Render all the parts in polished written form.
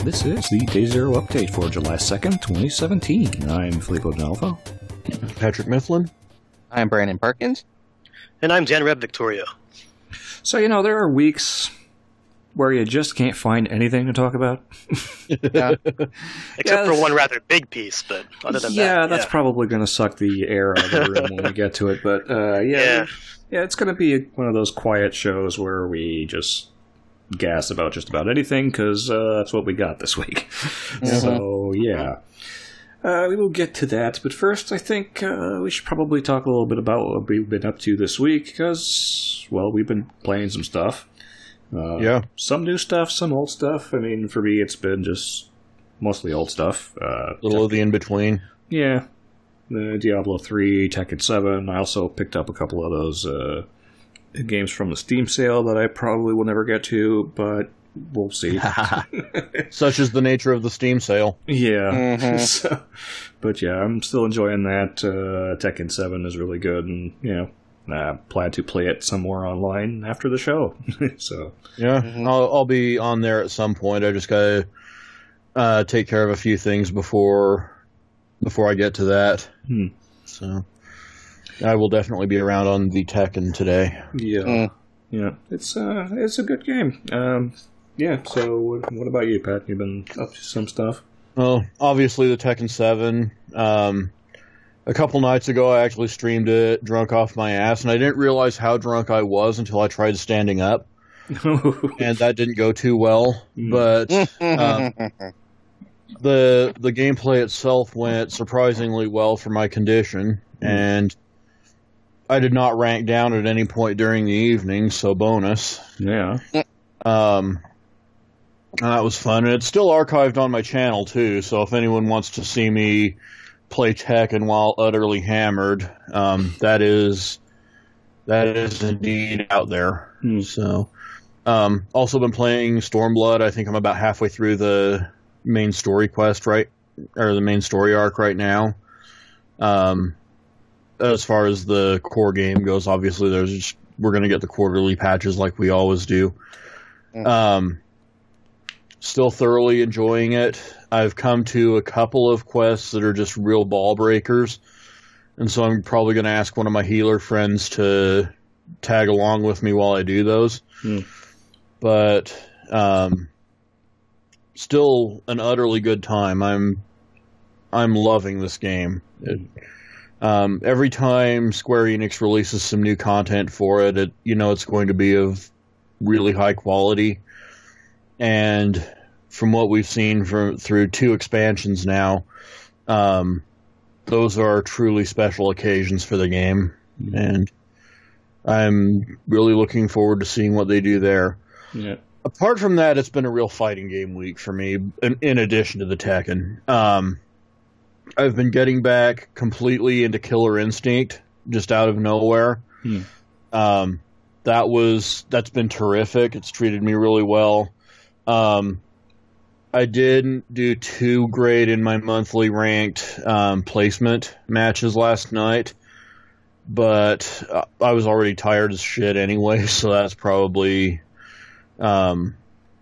This is the Day Zero update for July 2nd, 2017. I'm Filippo D'Onofrio. Patrick Mifflin. I'm Brandon Perkins. And I'm Dan Reb Victoria. So, there are weeks where you just can't find anything to talk about. Except for one rather big piece, but other than that. That's probably going to suck the air out of the room when we get to it. But, it's going to be one of those quiet shows where we just gas about just about anything, because that's what we got this week. So, we will get to that. But first, I think we should probably talk a little bit about what we've been up to this week, because, we've been playing some stuff. Some new stuff, some old stuff. I mean, for me, it's been just mostly old stuff. A little of the in-between. Yeah. Diablo 3, Tekken 7. I also picked up a couple of those games from the Steam sale that I probably will never get to, but we'll see. Such is the nature of the Steam sale. Yeah. Mm-hmm. I'm still enjoying that. Tekken 7 is really good, and, I plan to play it some more online after the show. I'll be on there at some point. I just gotta take care of a few things before I get to that. So I will definitely be around on the Tekken today. It's a good game. So what about you, Pat? You've been up to some stuff? Well, obviously the Tekken 7. A couple nights ago, I actually streamed it drunk off my ass, and I didn't realize how drunk I was until I tried standing up. And that didn't go too well. But the gameplay itself went surprisingly well for my condition, and I did not rank down at any point during the evening, so bonus. Yeah. That was fun, and it's still archived on my channel, too, so if anyone wants to see me play Tekken while utterly hammered, that is indeed out there. So, also been playing Stormblood. I think I'm about halfway through the main story quest, or the main story arc right now. As far as the core game goes, obviously we're going to get the quarterly patches like we always do. Still thoroughly enjoying it. I've come to a couple of quests that are just real ball breakers, and so I'm probably going to ask one of my healer friends to tag along with me while I do those. But still an utterly good time. I'm loving this game. Every time Square Enix releases some new content for it, it's going to be of really high quality. And from what we've seen through 2 expansions now, those are truly special occasions for the game. And I'm really looking forward to seeing what they do there. Yeah. Apart from that, it's been a real fighting game week for me, in addition to the Tekken. I've been getting back completely into Killer Instinct, just out of nowhere. That's been terrific. It's treated me really well. I didn't do too great in my monthly ranked placement matches last night, but I was already tired as shit anyway, so that's probably what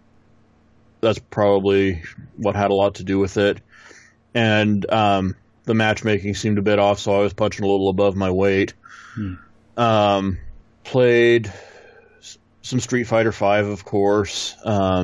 had a lot to do with it. And the matchmaking seemed a bit off, so I was punching a little above my weight. Played some Street Fighter V, of course.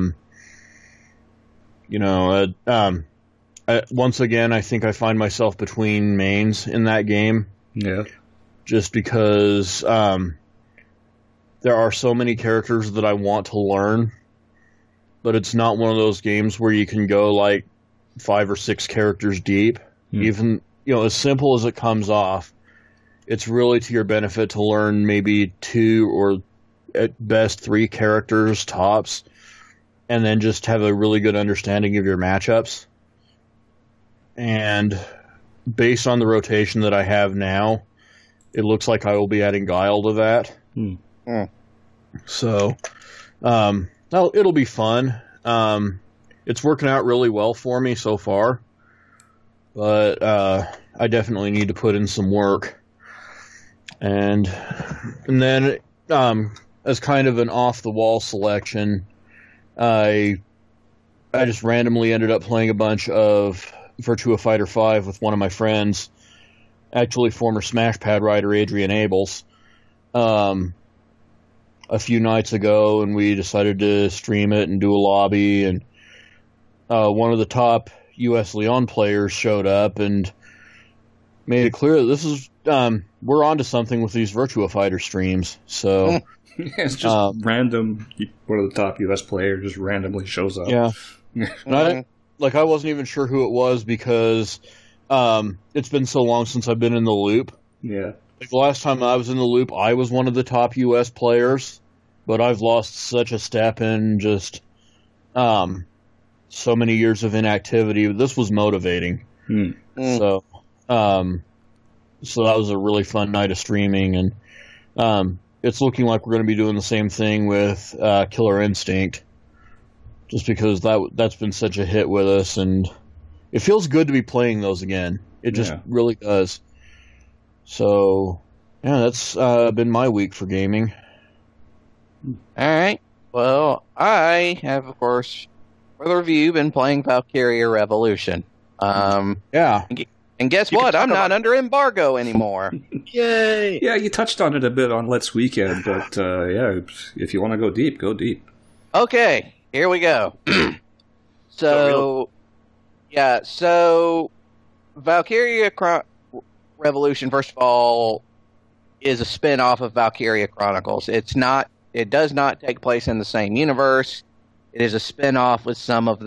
Once again, I think I find myself between mains in that game. Yeah. Just because there are so many characters that I want to learn, but it's not one of those games where you can go like 5 or 6 characters deep. Even, as simple as it comes off, it's really to your benefit to learn maybe 2 or at best 3 characters tops, and then just have a really good understanding of your matchups. And based on the rotation that I have now, it looks like I will be adding Guile to that. So, it'll be fun. It's working out really well for me so far, but I definitely need to put in some work. And then, as kind of an off-the-wall selection, I I just randomly ended up playing a bunch of Virtua Fighter 5 with one of my friends, actually former Smash Pad writer Adrian Abels, a few nights ago, and we decided to stream it and do a lobby, and one of the top US Leon players showed up and made it clear that this is we're onto something with these Virtua Fighter streams. So it's just random. One of the top US players just randomly shows up. Yeah, and I wasn't even sure who it was because it's been so long since I've been in the loop. Yeah, like the last time I was in the loop, I was one of the top US players, but I've lost such a step in just so many years of inactivity. This was motivating. So that was a really fun night of streaming, and it's looking like we're going to be doing the same thing with Killer Instinct, just because that's been such a hit with us, and it feels good to be playing those again. It just really does. So, yeah, that's been my week for gaming. All right. Well, I have, of course, for the review, been playing Valkyria Revolution. Yeah. And guess what? I'm not under embargo anymore. Yay! Yeah, you touched on it a bit on Let's Weekend, but yeah, if you want to go deep, go deep. Okay, here we go. So Valkyria Revolution, first of all, is a spin-off of Valkyria Chronicles. It does not take place in the same universe. It is a spin-off with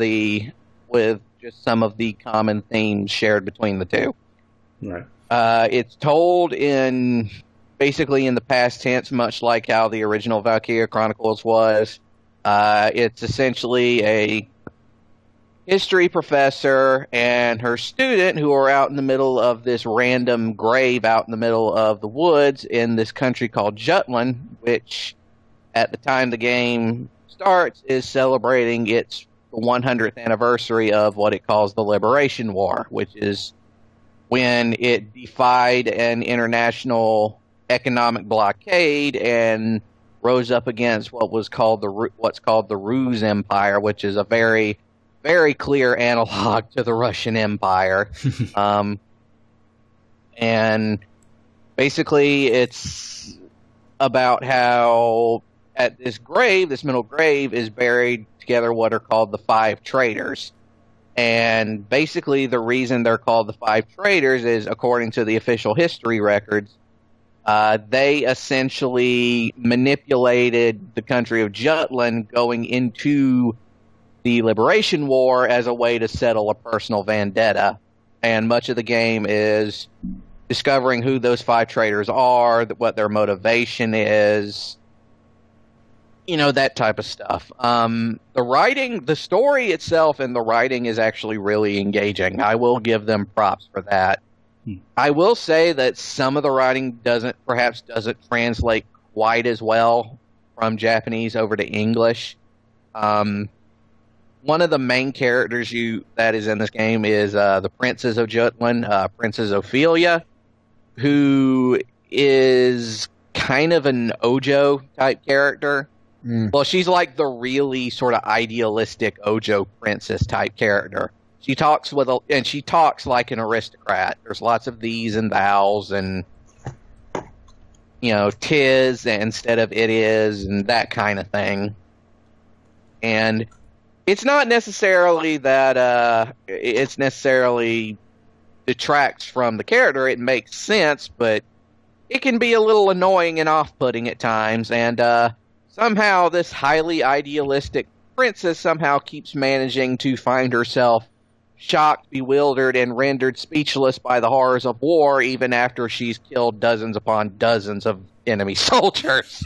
just some of the common themes shared between the two. Right. It's told basically in the past tense, much like how the original Valkyria Chronicles was. It's essentially a history professor and her student who are out in the middle of this random grave out in the middle of the woods in this country called Jutland, which at the time the game starts is celebrating its 100th anniversary of what it calls the Liberation War, which is when it defied an international economic blockade and rose up against what's called the Rus Empire, which is a very, very clear analog to the Russian Empire. And basically it's about how at this middle grave is buried together what are called the Five Traitors. And basically the reason they're called the Five Traitors is, according to the official history records, they essentially manipulated the country of Jutland going into the Liberation War as a way to settle a personal vendetta. And much of the game is discovering who those Five Traitors are, what their motivation is, that type of stuff. The story itself and the writing is actually really engaging. I will give them props for that. I will say that some of the writing doesn't translate quite as well from Japanese over to English. One of the main characters that is in this game is the Princess of Jutland, Princess Ophelia, who is kind of an Ojo type character. Well, she's like the really sort of idealistic Ojo princess type character. She talks like an aristocrat. There's lots of these and thous and, tis instead of it is and that kind of thing. And it's not necessarily that it's necessarily detracts from the character. It makes sense, but it can be a little annoying and off-putting at times. And somehow this highly idealistic princess somehow keeps managing to find herself shocked, bewildered, and rendered speechless by the horrors of war, even after she's killed dozens upon dozens of enemy soldiers.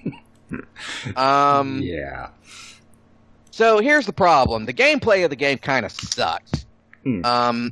Yeah. So here's the problem. The gameplay of the game kind of sucks. I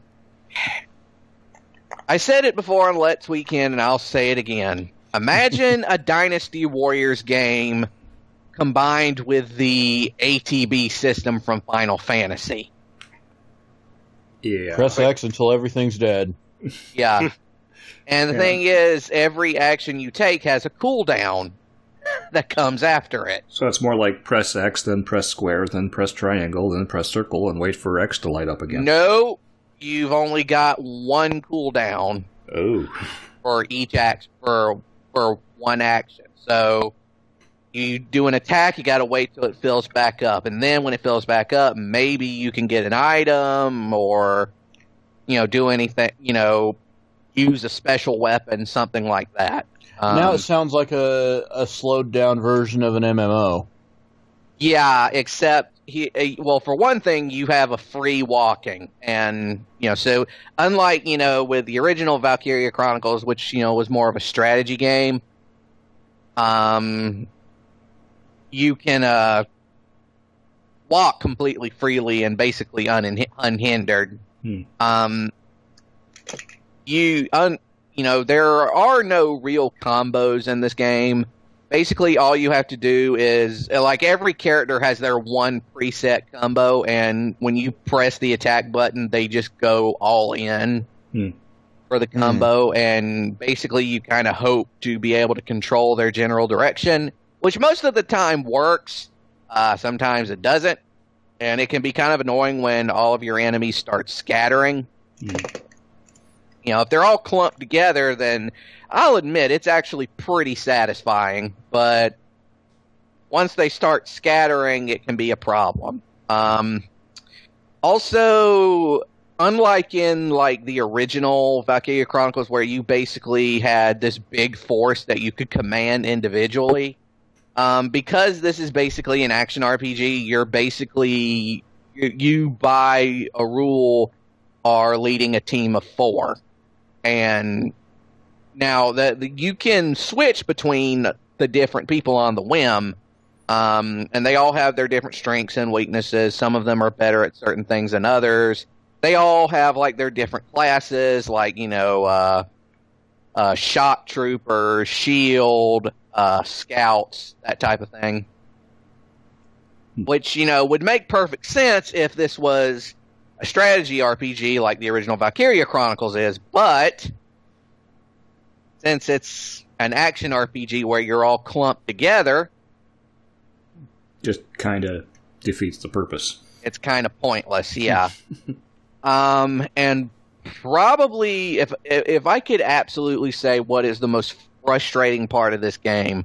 said it before on Let's Weekend, and I'll say it again. Imagine a Dynasty Warriors game combined with the ATB system from Final Fantasy. Yeah. Press X until everything's dead. Yeah. And the thing is, every action you take has a cooldown. that comes after it. So it's more like press X, then press square, then press triangle, then press circle, and wait for X to light up again. No, you've only got one cooldown. Oh. For each act for one action. So you do an attack, you got to wait till it fills back up, and then when it fills back up, maybe you can get an item or do anything. Use a special weapon, something like that. Now it sounds like a slowed down version of an MMO. Yeah, except for one thing, you have a free walking, and so unlike with the original Valkyria Chronicles, which was more of a strategy game, you can walk completely freely and basically unhindered. There are no real combos in this game. Basically, all you have to do is, like, every character has their one preset combo, and when you press the attack button, they just go all in for the combo, and basically you kind of hope to be able to control their general direction, which most of the time works. Sometimes it doesn't, and it can be kind of annoying when all of your enemies start scattering. If they're all clumped together, then I'll admit it's actually pretty satisfying, but once they start scattering, it can be a problem. Also, unlike in the original Valkyria Chronicles, where you basically had this big force that you could command individually, because this is basically an action RPG, you by a rule are leading a team of 4. And now you can switch between the different people on the whim, and they all have their different strengths and weaknesses. Some of them are better at certain things than others. They all have their different classes, shock troopers, shield, scouts, that type of thing. Which would make perfect sense if this was a strategy RPG like the original Valkyria Chronicles is, but since it's an action RPG where you're all clumped together, just kind of defeats the purpose. It's kind of pointless, yeah. And probably if I could absolutely say what is the most frustrating part of this game,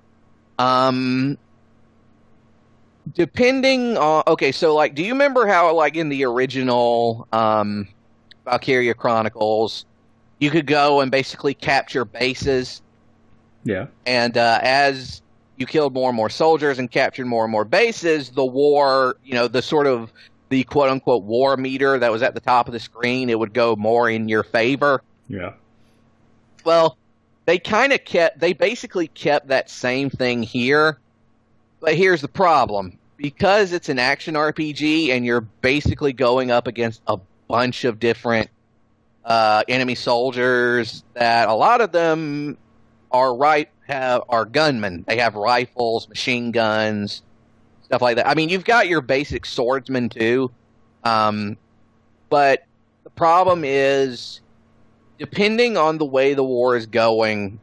depending on... Okay, so, do you remember how, in the original Valkyria Chronicles, you could go and basically capture bases? Yeah. And as you killed more and more soldiers and captured more and more bases, the war, the quote-unquote war meter that was at the top of the screen, it would go more in your favor. Yeah. Well, they basically kept that same thing here. But here's the problem. Because it's an action RPG and you're basically going up against a bunch of different enemy soldiers, that a lot of them are gunmen. They have rifles, machine guns, stuff like that. I mean, you've got your basic swordsmen too. But the problem is, depending on the way the war is going,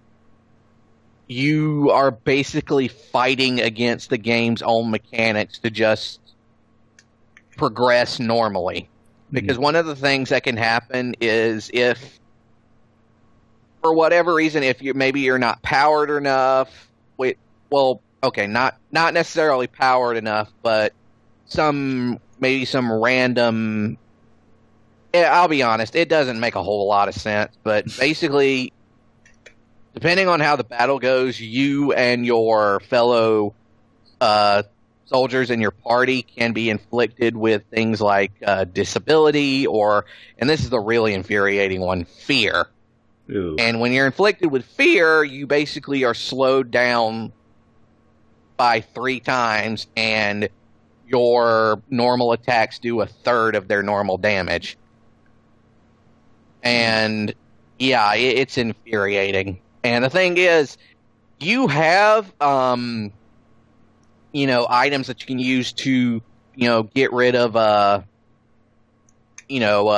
you are basically fighting against the game's own mechanics to just progress normally. Because one of the things that can happen is if, for whatever reason, if you're not powered enough, not necessarily powered enough, but maybe some random... I'll be honest, it doesn't make a whole lot of sense, but basically, depending on how the battle goes, you and your fellow soldiers in your party can be inflicted with things like disability or, and this is the really infuriating one, fear. Ew. And when you're inflicted with fear, you basically are slowed down by 3 times, and your normal attacks do 1/3 of their normal damage. And yeah, it's infuriating. And the thing is, you have, items that you can use to, get rid of,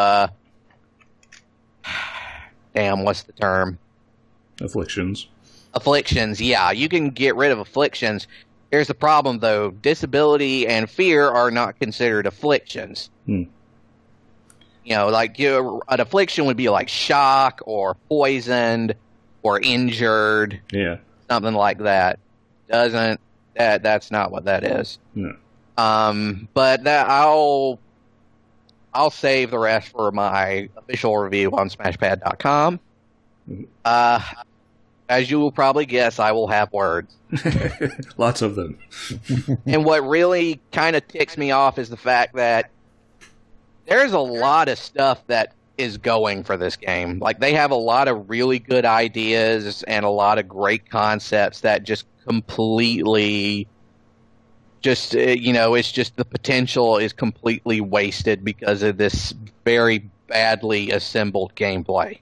damn, what's the term? Afflictions. Afflictions, yeah, you can get rid of afflictions. Here's the problem, though. Disability and fear are not considered afflictions. You know, like an affliction would be like shock or poisoned or injured. Yeah. Something like that. That's not what that is. No. But that I'll save the rest for my official review on Smashpad.com. As you will probably guess, I will have words. Lots of them. And what really kind of ticks me off is the fact that there's a lot of stuff that is going for this game. Like, they have a lot of really good ideas and a lot of great concepts that just completely it's just the potential is completely wasted because of this very badly assembled gameplay.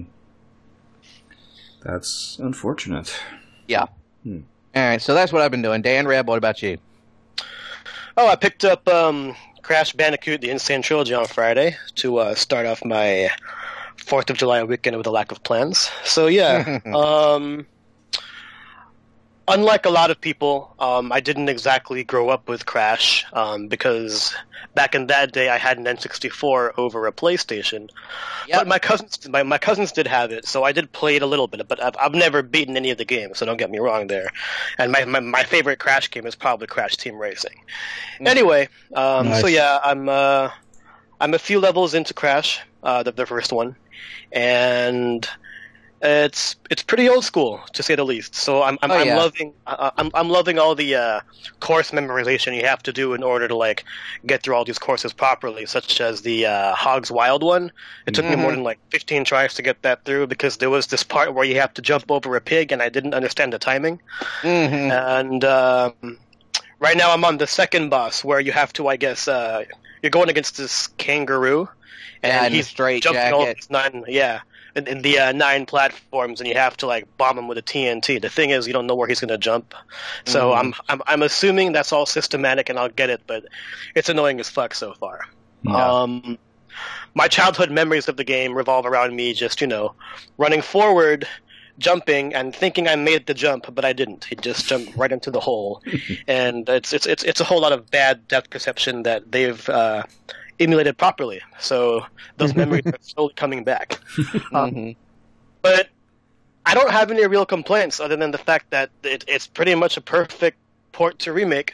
That's unfortunate. Yeah. All right, so that's what I've been doing. Dan, Reb, what about you? Oh, I picked up Crash Bandicoot: The Insane Trilogy on Friday to start off my 4th of July weekend with a lack of plans. So yeah, unlike a lot of people, I didn't exactly grow up with Crash because back in that day I had an N64 over a PlayStation. Yep. But my cousins did have it, so I did play it a little bit. But I've never beaten any of the games, so don't get me wrong there. And my favorite Crash game is probably Crash Team Racing. Anyway, nice. So yeah, I'm a few levels into Crash, the first one, and it's pretty old school to say the least. So I'm loving all the course memorization you have to do in order to like get through all these courses properly, such as the Hogs Wild one. It took me more than like 15 tries to get that through because there was this part where you have to jump over a pig and I didn't understand the timing. And right now I'm on the second boss where you have to, I guess, you're going against this kangaroo and he's straight jumping jacket. all these 9 in the 9 platforms, and you have to like bomb him with a TNT. The thing is, you don't know where he's going to jump. So I'm assuming that's all systematic, and I'll get it. But it's annoying as fuck so far. Yeah. My childhood memories of the game revolve around me just running forward, jumping, and thinking I made the jump, but I didn't. He just jumped right into the hole, and it's a whole lot of bad depth perception that they've emulated properly, so those memories are slowly coming back. But I don't have any real complaints other than the fact that it's pretty much a perfect port to remake.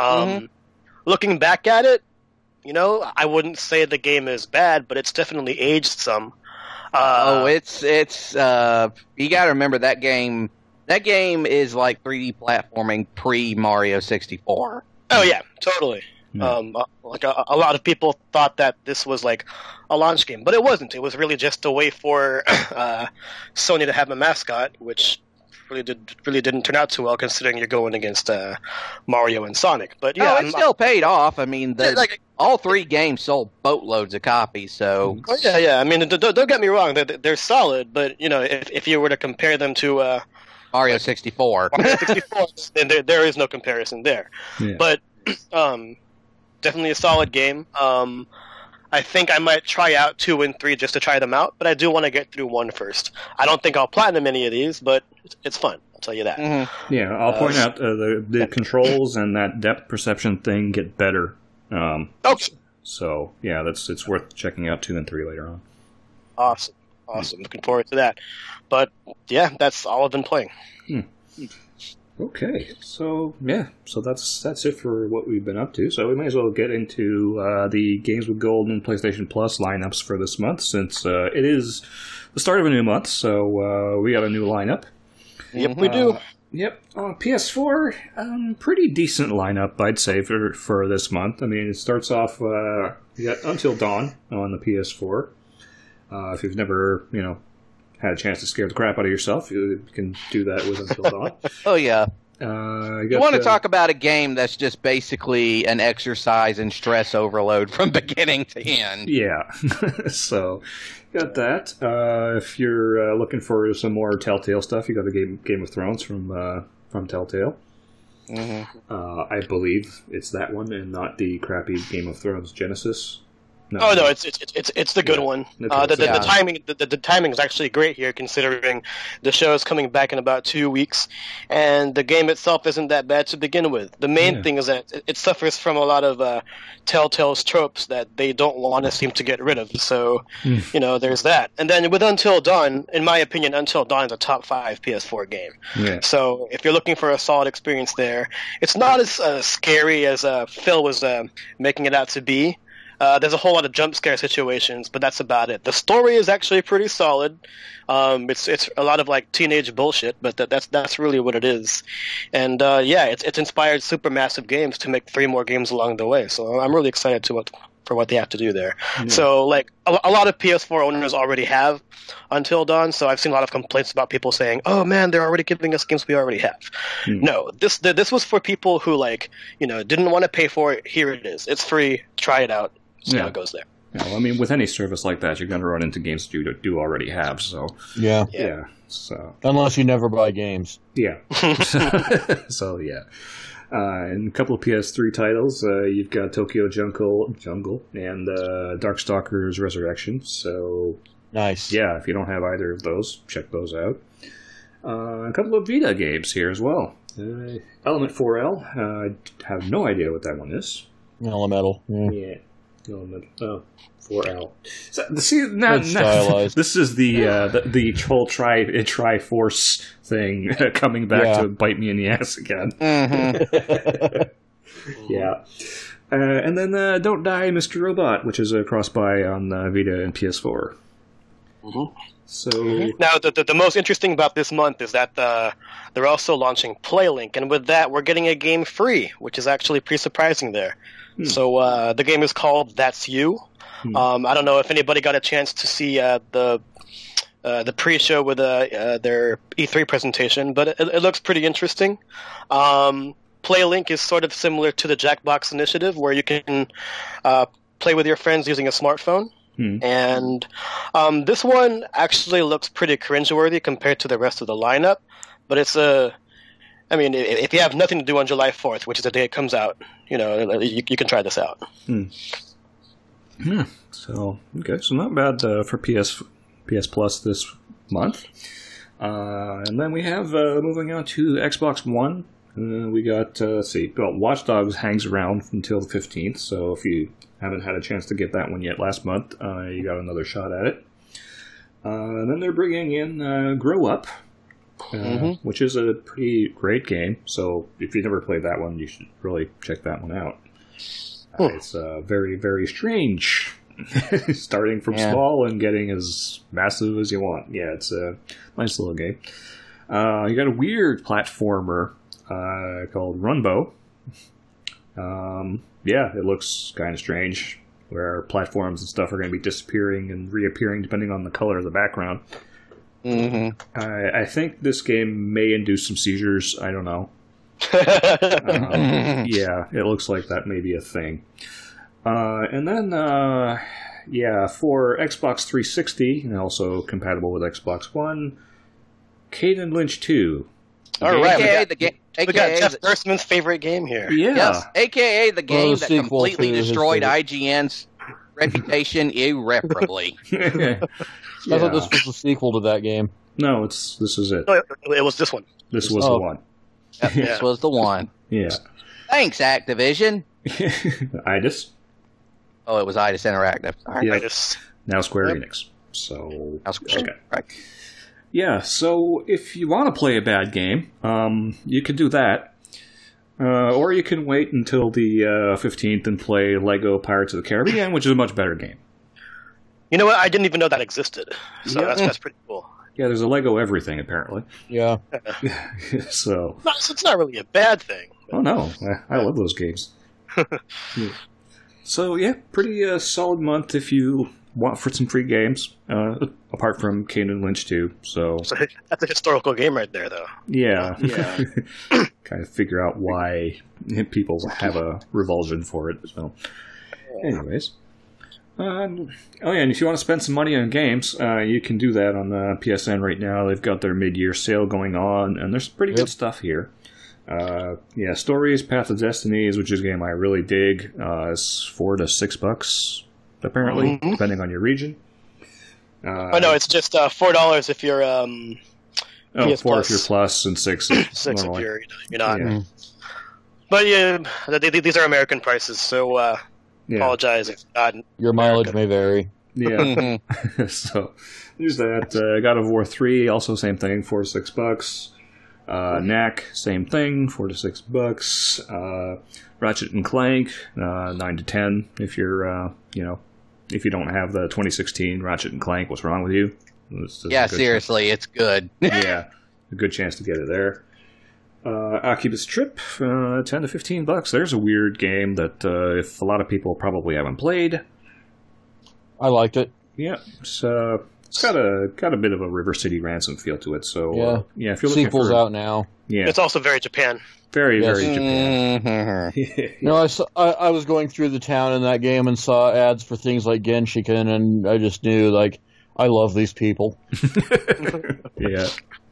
Looking back at it, I wouldn't say the game is bad, but it's definitely aged some. It's you got to remember that game. That game is like 3D platforming pre Mario 64. Oh yeah, totally. Like a lot of people thought that this was like a launch game, but it wasn't. It was really just a way for Sony to have a mascot, which really didn't turn out too well considering you're going against Mario and Sonic. But yeah, it still paid off. I mean, all 3 games sold boatloads of copies. So yeah. I mean, don't get me wrong; they're solid. But if you were to compare them to Mario 64, then there is no comparison there. Yeah. But definitely a solid game. I think I might try out 2 and 3 just to try them out, but I do want to get through 1 first. I don't think I'll platinum any of these, but it's fun. I'll tell you that. Yeah, I'll point out the controls and that depth perception thing get better. So yeah, it's worth checking out 2 and 3 later on. Awesome. Looking forward to that. But yeah, that's all I've been playing. Okay, so that's it for what we've been up to. So we might as well get into the Games with Gold and PlayStation Plus lineups for this month, since it is the start of a new month. So we got a new lineup. Yep, we do. Yep, PS4, pretty decent lineup, I'd say, for this month. I mean, it starts off you got Until Dawn on the PS4. If you've never, had a chance to scare the crap out of yourself, you can do that with Until Dawn. Oh, yeah. You want to talk about a game that's just basically an exercise in stress overload from beginning to end. Yeah. So, got that. If you're looking for some more Telltale stuff, you got the Game of Thrones from Telltale. I believe it's that one and not the crappy Game of Thrones Genesis No. Oh no, it's the good one. Okay, The timing is actually great here, considering the show is coming back in about 2 weeks, and the game itself isn't that bad to begin with. The main thing is that it suffers from a lot of Telltale's tropes that they don't want to seem to get rid of. So there's that. And then with Until Dawn, in my opinion, Until Dawn is a top 5 PS4 game. Yeah. So if you're looking for a solid experience there, it's not as scary as Phil was making it out to be. There's a whole lot of jump scare situations, but that's about it. The story is actually pretty solid. It's a lot of like teenage bullshit, but that's really what it is. And it's inspired Supermassive Games to make 3 more games along the way. So I'm really excited for what they have to do there. Yeah. So like a lot of PS4 owners already have Until Dawn. So I've seen a lot of complaints about people saying, "Oh man, they're already giving us games we already have." No, this was for people who didn't want to pay for it. Here it is. It's free. Try it out. See how it goes there. Yeah, well, I mean, with any service like that, you're going to run into games that you do already have. So yeah. So unless you never buy games. Yeah. So yeah. And a couple of PS3 titles. You've got Tokyo Jungle and Darkstalkers Resurrection. So nice. Yeah, if you don't have either of those, check those out. A couple of Vita games here as well. Element 4L. I have no idea what that one is. Elemental. Yeah. Element 4L. So, see, this is the whole Triforce thing coming back to bite me in the ass again. Mm-hmm. Yeah. And then Don't Die, Mr. Robot, which is a cross-buy on Vita and PS4. Mm-hmm. So now, the most interesting about this month is that they're also launching PlayLink, and with that, we're getting a game free, which is actually pretty surprising there. So the game is called That's You. I don't know if anybody got a chance to see the pre-show with their E3 presentation, but it looks pretty interesting. PlayLink is sort of similar to the Jackbox Initiative, where you can play with your friends using a smartphone. And this one actually looks pretty cringeworthy compared to the rest of the lineup, but it's if you have nothing to do on July 4th, which is the day it comes out, you can try this out. Yeah. So not bad for PS Plus this month. And then we have moving on to Xbox One. We got Watch Dogs hangs around until the 15th. So if you haven't had a chance to get that one yet last month, you got another shot at it. And then they're bringing in Grow Up. Which is a pretty great game. So if you never played that one, you should really check that one out. It's very, very strange. Starting from small and getting as massive as you want. Yeah, it's a nice little game. You got a weird platformer called Runbow. It looks kind of strange, where platforms and stuff are going to be disappearing and reappearing depending on the color of the background. I think this game may induce some seizures. I don't know. It looks like that may be a thing. And then, for Xbox 360, and also compatible with Xbox One, Kane and Lynch 2. All right, we got Jeff Gerstmann's favorite game here. Yeah. Yes, a.k.a. the game that completely destroyed IGN's reputation irreparably. I thought this was the sequel to that game. No, this is it. No, it was this one. This was the one. Yep, this was the one. Yeah. Thanks, Activision. Idis. Oh, it was Idis Interactive. Yeah. Idis. Now Square Enix. So okay. Right. Yeah, so if you want to play a bad game, you can do that. Or you can wait until the 15th and play Lego Pirates of the Caribbean, which is a much better game. You know what? I didn't even know that existed. So that's pretty cool. Yeah, there's a Lego everything, apparently. Yeah. So it's not really a bad thing. Oh, no. I love those games. Yeah. So, pretty solid month if you want for some free games, apart from Kane and Lynch 2. So that's a historical game right there, though. Yeah. Kind of figure out why people have a revulsion for it. So, anyways. And if you want to spend some money on games, you can do that on PSN right now. They've got their mid-year sale going on, and there's pretty good stuff here. Stories, Path of Destinies, which is a game I really dig. It's $4 to $6 apparently, depending on your region. No, it's just $4 if you're PS 4 Plus. if you're Plus, and 6 Six normally. if you're not. Yeah. But yeah, these are American prices, so apologize if not. Your mileage may vary. Yeah. So there's that. God of War 3, also same thing, $4 to $6. Knack, same thing, $4 to $6. Ratchet and Clank, $9 to $10. If you're, if you don't have the 2016 Ratchet and Clank, what's wrong with you? Yeah, seriously, it's good. Yeah, a good chance to get it there. Oculus Trip, $10 to $15. There's a weird game that if a lot of people probably haven't played. I liked it. Yeah, it's got a bit of a River City Ransom feel to it. So yeah, if you're looking sequel's out now. Yeah, it's also very Japan. Very Yes. Japan. I was going through the town in that game and saw ads for things like Genshiken, and I just knew, like, I love these people. Yeah.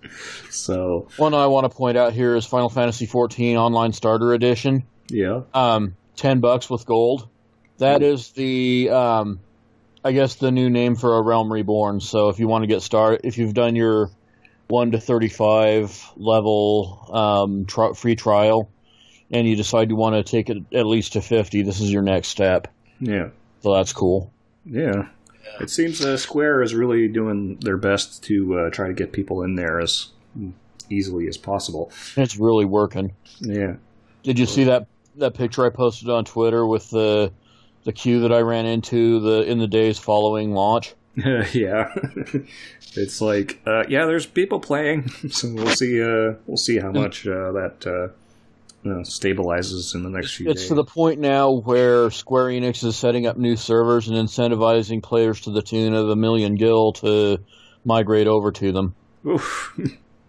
So one I want to point out here is Final Fantasy XIV Online Starter Edition. yeah, $10 with gold. That is the, I guess, the new name for A Realm Reborn. So if you want to get started, if you've done your 1 to 35 level free trial, and you decide you want to take it at least to 50, this is your next step. yeah, So that's cool. yeah. It seems Square is really doing their best to try to get people in there as easily as possible. It's really working. Yeah. Did you see that picture I posted on Twitter with the queue that I ran into in the days following launch? Yeah. It's like, there's people playing, so we'll see how much that stabilizes in the next few days. It's to the point now where Square Enix is setting up new servers and incentivizing players to the tune of 1 million gil to migrate over to them. Oof.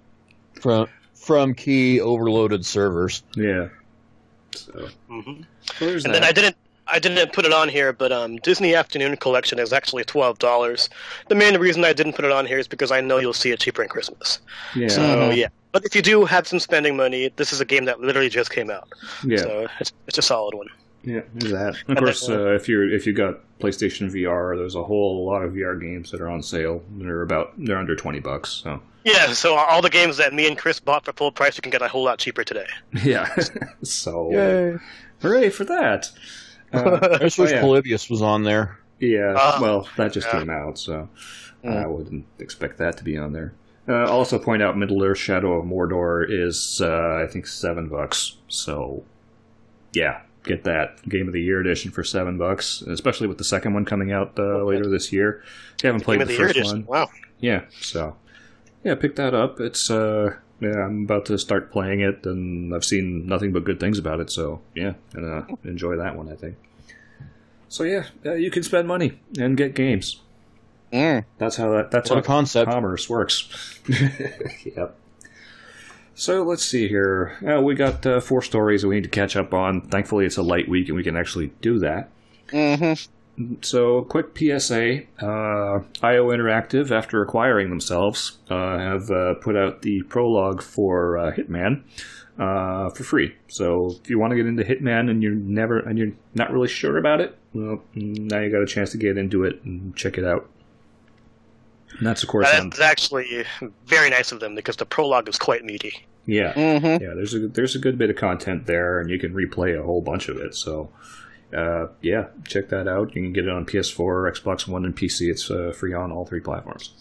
From key overloaded servers. Yeah. So, there's And that. then I didn't put it on here, but Disney Afternoon Collection is actually $12. The main reason I didn't put it on here is because I know you'll see it cheaper in Christmas. Yeah. So yeah, but if you do have some spending money, this is a game that literally just came out. Yeah. So it's a solid one. Yeah, there's that. Of course, if you got PlayStation VR, there's a whole lot of VR games that are on sale. They're under $20. So Yeah, so all the games that me and Chris bought for full price, you can get a whole lot cheaper today. yeah, so Yay. hooray for that. I just wish yeah. Polybius was on there. Yeah, well, that just came out, so I wouldn't expect that to be on there. Also point out Middle-earth Shadow of Mordor is, I think, $7. So, yeah, get that Game of the Year edition for $7, especially with the second one coming out later this year. If you haven't played Game the of the Year first edition. one. Wow. Yeah, so, yeah, pick that up. It's, I'm about to start playing it, and I've seen nothing but good things about it, so, yeah, gonna enjoy that one, I think. So, yeah, you can spend money and get games. That's how What a concept. commerce works. Yep. So let's see here. We got 4 stories that we need to catch up on. Thankfully, it's a light week and we can actually do that. So, quick PSA. IO Interactive, after acquiring themselves, have put out the prologue for Hitman for free. So, if you want to get into Hitman and you're not really sure about it, well, now you got a chance to get into it and check it out. And that's, of course, That's actually very nice of them because the prologue is quite meaty. yeah, yeah. There's a good bit of content there, and you can replay a whole bunch of it. So, yeah, check that out. You can get it on PS4, Xbox One, and PC. It's free on all 3 platforms.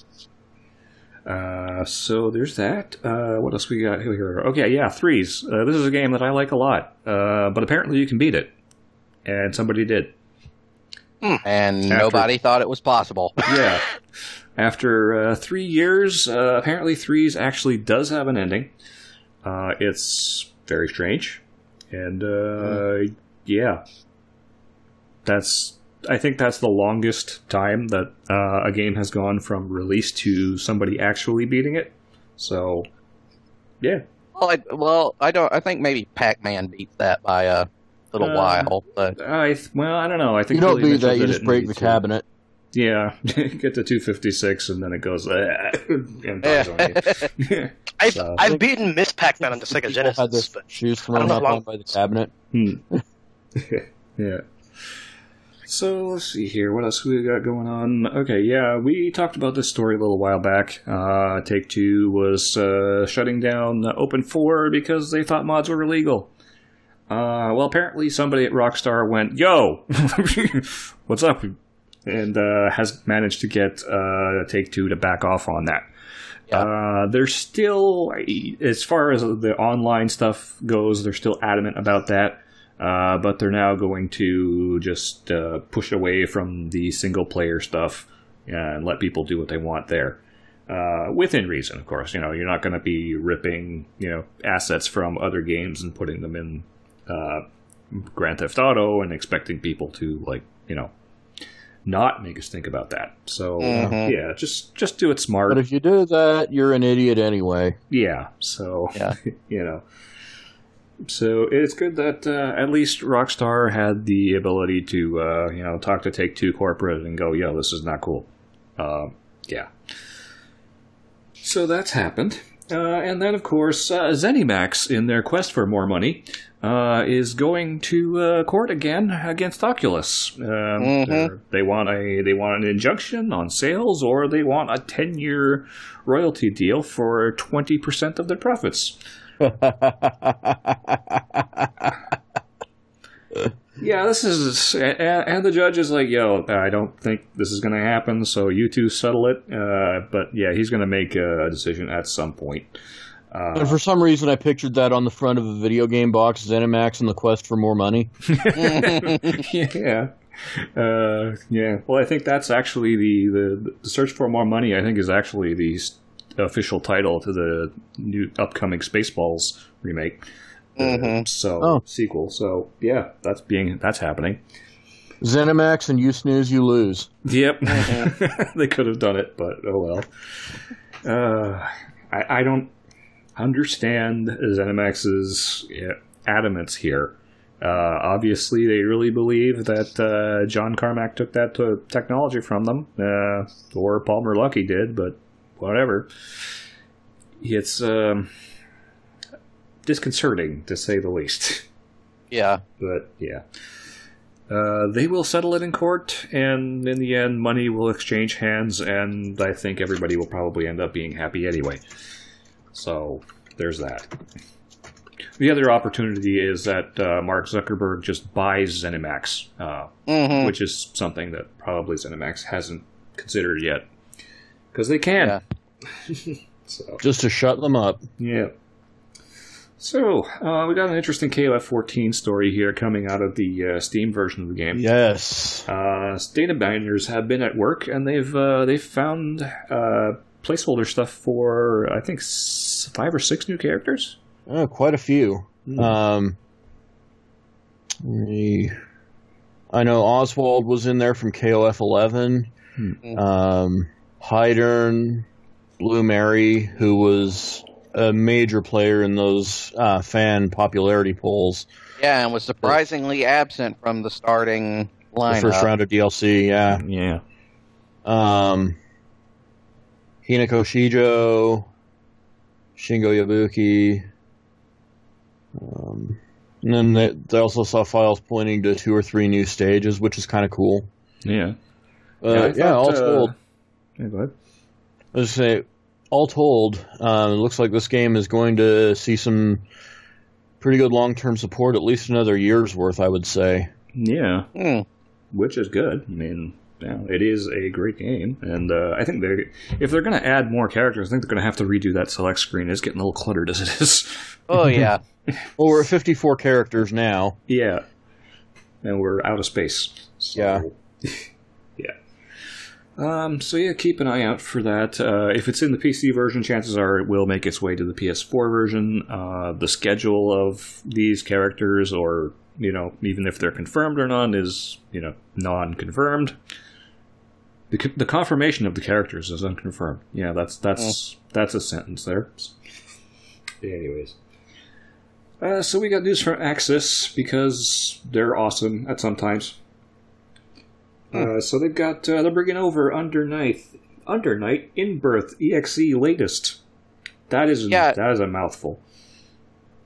So there's that. What else we got here? Okay, yeah, Threes. This is a game that I like a lot, but apparently you can beat it, and somebody did. And nobody thought it was possible. Yeah. After 3 years, apparently Threes actually does have an ending. It's very strange. And, yeah. I think that's the longest time that a game has gone from release to somebody actually beating it. So, yeah. I think maybe Pac-Man beats that by a little while. But I don't know. I think You don't Billy beat that, Mitchell you did just it in break the V2. cabinet. Yeah, get to 256 and then it goes and dies on you. I've beaten Miss Pac-Man on the Sega People had their Genesis, but shoes I thrown don't know up how long on by the cabinet. Yeah. So let's see here. What else we got going on? Okay, yeah, we talked about this story a little while back. Take-Two was shutting down Open4 because they thought mods were illegal. Well, apparently somebody at Rockstar went, "Yo, what's up?" and has managed to get Take-Two to back off on that. Yep. They're still, as far as the online stuff goes, they're still adamant about that. But they're now going to just push away from the single-player stuff and let people do what they want there. Within reason, of course. You're not going to be ripping, assets from other games and putting them in Grand Theft Auto and expecting people to, not make us think about that. So, yeah, just do it smart. But if you do that, you're an idiot anyway. Yeah, so, So it's good that at least Rockstar had the ability to, talk to Take-Two corporate and go, "Yo, this is not cool." Yeah. So that's happened. And then, of course, ZeniMax, in their quest for more money, is going to court again against Oculus. They want an injunction on sales, or they want a 10-year royalty deal for 20% of their profits. Yeah, this is, and the judge is like, "Yo, I don't think this is going to happen, so you two settle it." But yeah, he's going to make a decision at some point. And for some reason, I pictured that on the front of a video game box, ZeniMax and the quest for more money. Yeah. Yeah. Well, I think that's actually the search for more money, I think, is actually the official title to the new upcoming Spaceballs remake. Sequel. So yeah, that's happening. ZeniMax and you snooze, you lose. Yep. They could have done it, but oh well. I don't understand ZeniMax's adamance here. Obviously, they really believe that John Carmack took that technology from them, or Palmer Luckey did, but whatever. It's disconcerting, to say the least. Yeah. But, yeah. They will settle it in court, and in the end, money will exchange hands, and I think everybody will probably end up being happy anyway. So, there's that. The other opportunity is that Mark Zuckerberg just buys ZeniMax, which is something that probably ZeniMax hasn't considered yet. Because they can. Yeah. So. Just to shut them up. Yeah. So, we got an interesting KOF 14 story here coming out of the Steam version of the game. Yes. Data miners have been at work, and they've found placeholder stuff for, I think, 5 or 6 new characters? Oh, quite a few. I know Oswald was in there from KOF 11. Hydern, Blue Mary, who was a major player in those fan popularity polls. Yeah, and was surprisingly absent from the starting lineup. The first round of DLC, yeah. Yeah. Hinako Shijo, Shingo Yabuki. And then they also saw files pointing to 2 or 3 new stages, which is kind of cool. Yeah. All told. Yeah, go ahead. I was going to say, all told, it looks like this game is going to see some pretty good long-term support, at least another year's worth, I would say. Yeah. Which is good. I mean, yeah, it is a great game, and I think if they're going to add more characters, I think they're going to have to redo that select screen. It's getting a little cluttered as it is. Oh, yeah. Well, we're at 54 characters now. Yeah. And we're out of space. So, yeah. Yeah. So yeah, keep an eye out for that. If it's in the PC version, chances are it will make its way to the PS4 version. The schedule of these characters, or, even if they're confirmed or not, is, non-confirmed. The confirmation of the characters is unconfirmed. Yeah, that's a sentence there. Anyways. So we got news from Axis, because they're awesome at sometimes. So they've got, they're bringing over Under Night In-Birth EXE latest. That is a mouthful.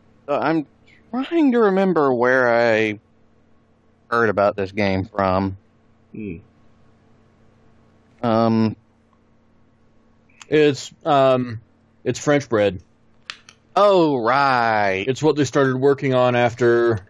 I'm trying to remember where I heard about this game from. It's French bread. Oh, right. It's what they started working on after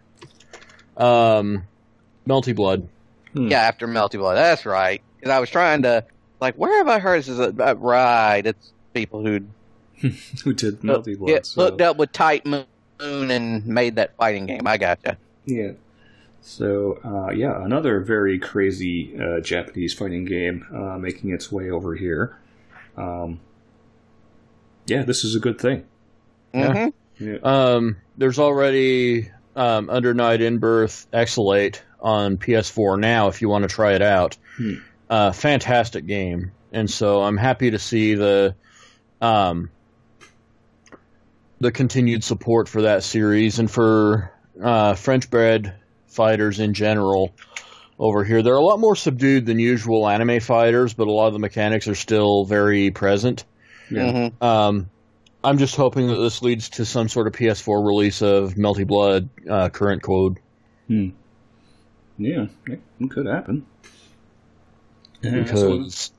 Melty Blood. Yeah, after Melty Blood. That's right. Because I was trying to, like, where have I heard this? Right. It's people who did Melty Blood. Looked up with Type Moon and made that fighting game. I gotcha. Yeah. So, another very crazy Japanese fighting game making its way over here. This is a good thing. Mm-hmm. Yeah. There's already Under Night In-Birth Exilate on PS4 now if you want to try it out. Fantastic game. And so I'm happy to see the continued support for that series and for French bread fighters in general over here. They're a lot more subdued than usual anime fighters, but a lot of the mechanics are still very present. Yeah. Mm-hmm. I'm just hoping that this leads to some sort of PS4 release of Melty Blood current code. Yeah, it could happen. Because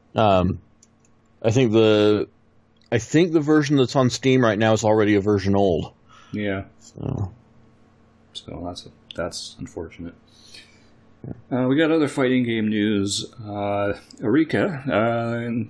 I think the version that's on Steam right now is already a version old. Yeah. So that's unfortunate. We got other fighting game news. Eureka.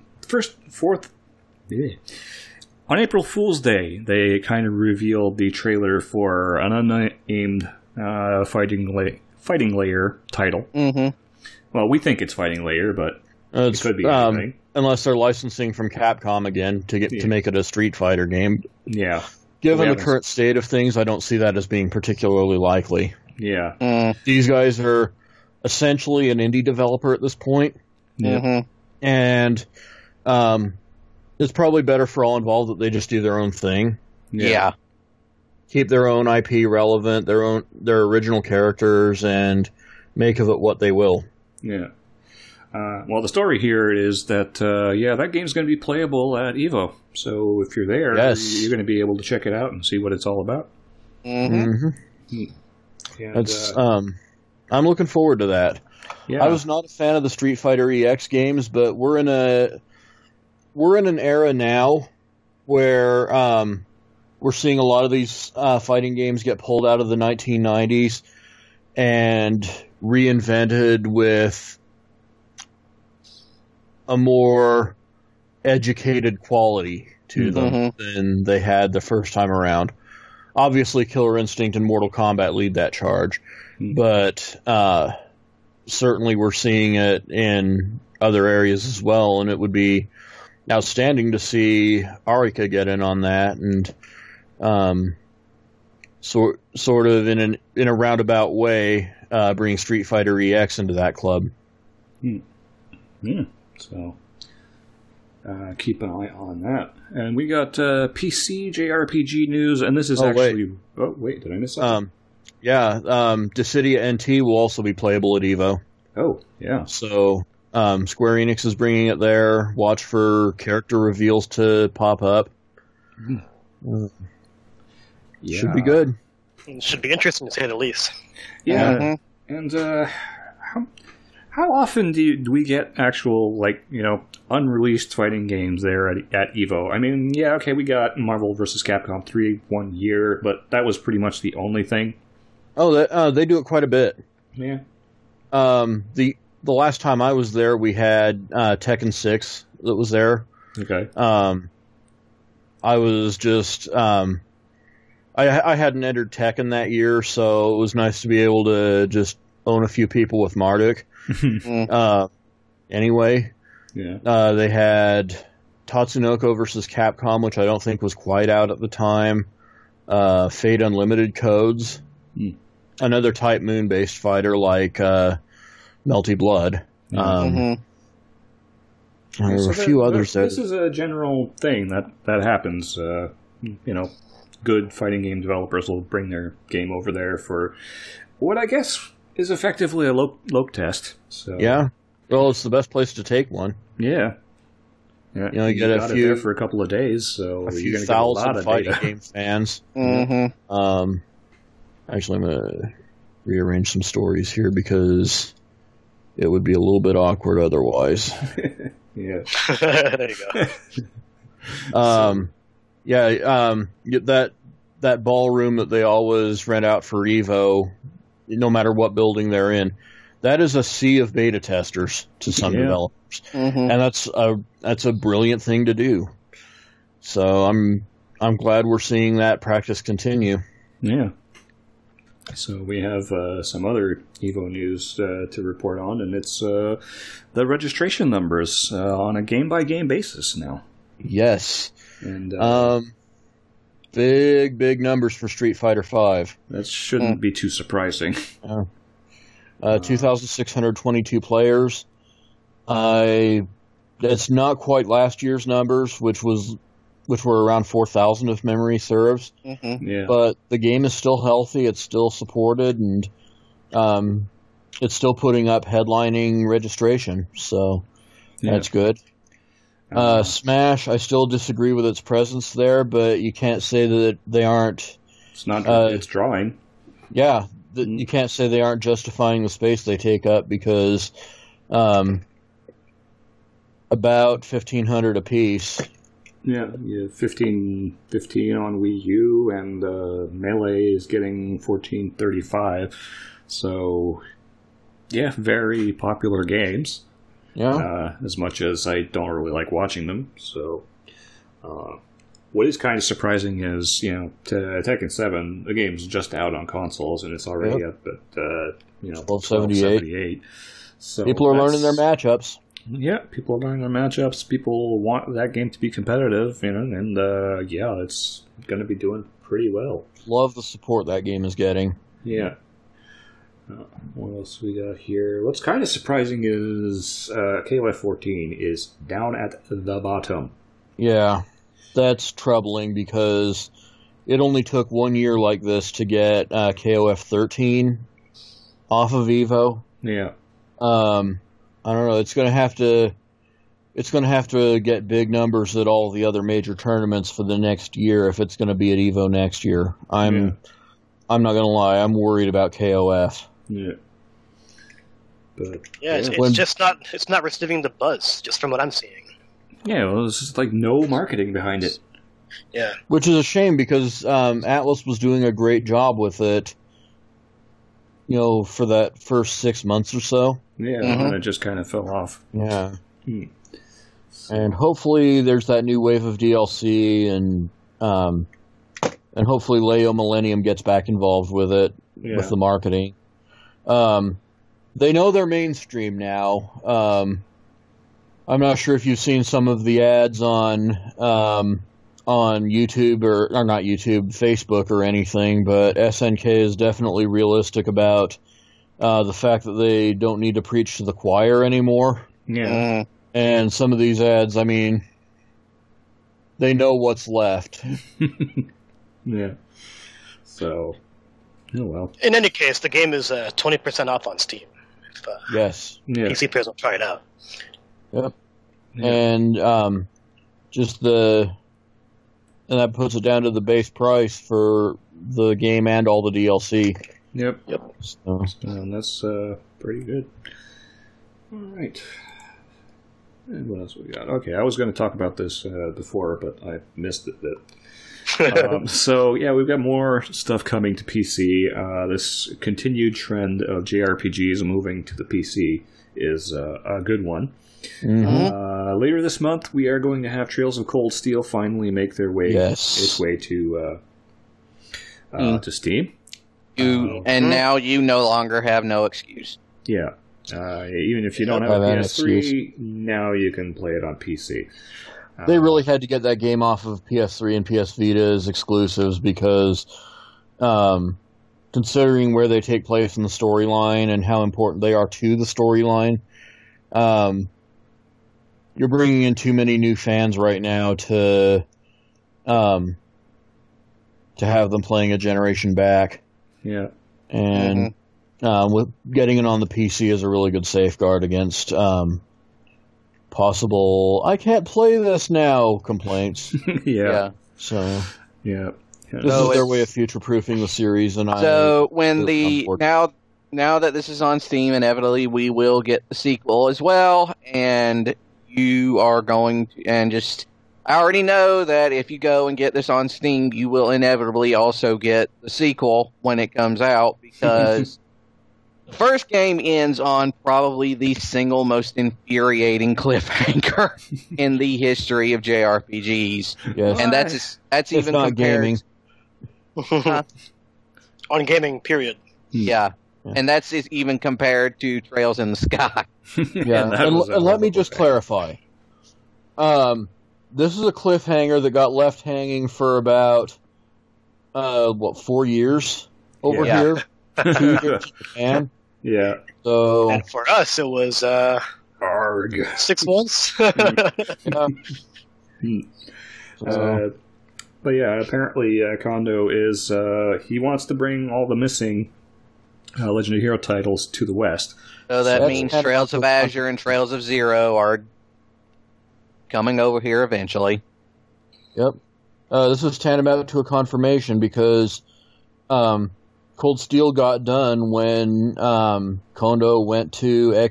On April Fool's Day, they kind of revealed the trailer for an unnamed Fighting Layer title. Mm-hmm. Well, we think it's Fighting Layer, but it could be anything. Unless they're licensing from Capcom again to make it a Street Fighter game. Yeah. Given the current state of things, I don't see that as being particularly likely. Yeah. These guys are essentially an indie developer at this point. Mm-hmm. And it's probably better for all involved that they just do their own thing. Yeah. Keep their own IP relevant, their original characters, and make of it what they will. Yeah. Well, the story here is that, that game's going to be playable at EVO. So if you're there, you're going to be able to check it out and see what it's all about. Mm-hmm. And, I'm looking forward to that. Yeah. I was not a fan of the Street Fighter EX games, but we're in an era now where we're seeing a lot of these fighting games get pulled out of the 1990s and reinvented with a more educated quality to them than they had the first time around. Obviously, Killer Instinct and Mortal Kombat lead that charge, but certainly we're seeing it in other areas as well, and it would be outstanding to see Arika get in on that and sort of in a roundabout way bring Street Fighter EX into that club. Yeah. So keep an eye on that. And we got PC JRPG news, and this is actually... Wait. Oh, wait, did I miss something? Dissidia NT will also be playable at EVO. Oh, yeah. So Square Enix is bringing it there. Watch for character reveals to pop up. Yeah. Should be good. It should be interesting to say the least. Yeah. And how often do we get actual, unreleased fighting games there at EVO? I mean, we got Marvel vs. Capcom 3 one year, but that was pretty much the only thing. Oh, they do it quite a bit. Yeah. The last time I was there, we had Tekken 6 that was there. Okay. I was just... I hadn't entered Tekken that year, so it was nice to be able to just own a few people with Marduk. Anyway, they had Tatsunoko versus Capcom, which I don't think was quite out at the time. Fate Unlimited Codes. Another Type Moon based fighter like Melty Blood. There were a few others there. This is a general thing that happens. Good fighting game developers will bring their game over there for what I guess is effectively a loc test. So yeah, well, it's the best place to take one. Yeah. You get it there for a couple of days, so you're going to get a lot of of fighting data. game fans. Mm-hmm. Actually, I'm going to rearrange some stories here because it would be a little bit awkward otherwise. Yeah. There you go. That ballroom that they always rent out for Evo, no matter what building they're in, that is a sea of beta testers to some developers, and that's a brilliant thing to do. So I'm glad we're seeing that practice continue. Yeah. So we have some other Evo news to report on, and it's the registration numbers on a game-by-game basis now. Yes. And big numbers for Street Fighter V. That shouldn't be too surprising. 2,622 players. It's not quite last year's numbers, which were around 4,000 if memory serves. Yeah. But the game is still healthy. It's still supported, and it's still putting up headlining registration. So that's good. Smash, I still disagree with its presence there, but you can't say that they aren't. It's not. It's drawing. Yeah, you can't say they aren't justifying the space they take up because about 1,500 apiece. Yeah, 15 on Wii U, and Melee is getting 1435. So, yeah, very popular games. Yeah. As much as I don't really like watching them. So, what is kind of surprising is, Tekken 7, the game's just out on consoles, and it's already up at, 1278. So people are learning their matchups. Yeah, people are learning their matchups. People want that game to be competitive, and it's going to be doing pretty well. Love the support that game is getting. Yeah. What else we got here? What's kind of surprising is KOF 14 is down at the bottom. Yeah, that's troubling because it only took 1 year like this to get KOF 13 off of Evo. Yeah. I don't know. It's going to have to get big numbers at all the other major tournaments for the next year if it's going to be at Evo next year. I'm not going to lie. I'm worried about KOF. Yeah. But it's not receiving the buzz, just from what I'm seeing. Yeah, well, it's just like no marketing behind it. Yeah. Which is a shame because Atlas was doing a great job with it, for that first 6 months or so. Yeah, and it just kind of fell off. Yeah. And hopefully there's that new wave of DLC, and hopefully Leo Millennium gets back involved with it, with the marketing. They know they're mainstream now. I'm not sure if you've seen some of the ads on YouTube or not YouTube, Facebook or anything, but SNK is definitely realistic about the fact that they don't need to preach to the choir anymore. Yeah. And some of these ads, I mean, they know what's left. Yeah. So, oh well. In any case, the game is 20% off on Steam. If, yes. PC players will try it out. Yep. Yeah. And and that puts it down to the base price for the game and all the DLC. Yep. So. And that's pretty good. All right. And what else we got? Okay, I was going to talk about this before, but I missed it. We've got more stuff coming to PC. This continued trend of JRPGs moving to the PC is a good one. Mm-hmm. Later this month, we are going to have Trails of Cold Steel finally make their way its way to Steam. Now you no longer have no excuse. Yeah. Even if you don't have a PS3, now you can play it on PC. They really had to get that game off of PS3 and PS Vita as exclusives because, considering where they take place in the storyline and how important they are to the storyline, you're bringing in too many new fans right now to have them playing a generation back. Yeah. And with getting it on the PC is a really good safeguard against possible "I can't play this now" complaints. Yeah. So yeah. This is their way of future-proofing the series, and when the now that this is on Steam, inevitably we will get the sequel as well, and you are going to, and just, I already know that if you go and get this on Steam, you will inevitably also get the sequel when it comes out, because the first game ends on probably the single most infuriating cliffhanger in the history of JRPGs. Yes. And that's even not compared gaming. On gaming, period. Yeah. And that's even compared to Trails in the Sky. Yeah, and let me just clarify. This is a cliffhanger that got left hanging for about 4 years over here. 2 years in Japan. Yeah. So, And for us, it was Arg. 6 months. But yeah, apparently Kondo is he wants to bring all the missing Legend of Hero titles to the West. So that means Trails of Azure and Trails of Zero are coming over here eventually. Yep. This is tantamount to a confirmation because Cold Steel got done when Kondo went to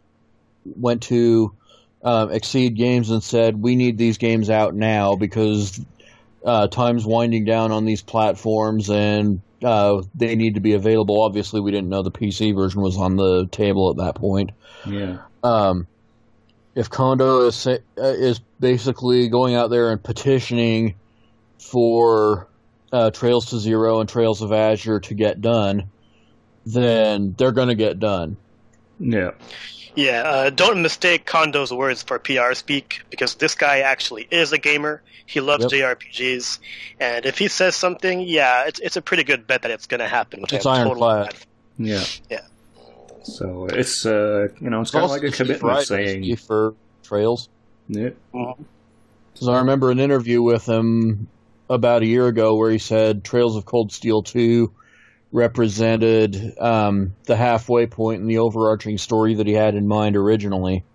Exceed Games and said, we need these games out now because time's winding down on these platforms and they need to be available. Obviously, we didn't know the PC version was on the table at that point. Yeah. If Kondo is basically going out there and petitioning for Trails to Zero and Trails of Azure to get done, then they're going to get done. Yeah. Yeah, don't mistake Kondo's words for PR speak, because this guy actually is a gamer. He loves JRPGs, and if he says something, yeah, it's a pretty good bet that it's going to happen. Which it's ironclad. Yeah. Yeah. So it's it's kind of like a commitment saying for Trails. Yeah. Because I remember an interview with him about a year ago where he said Trails of Cold Steel 2 represented the halfway point in the overarching story that he had in mind originally.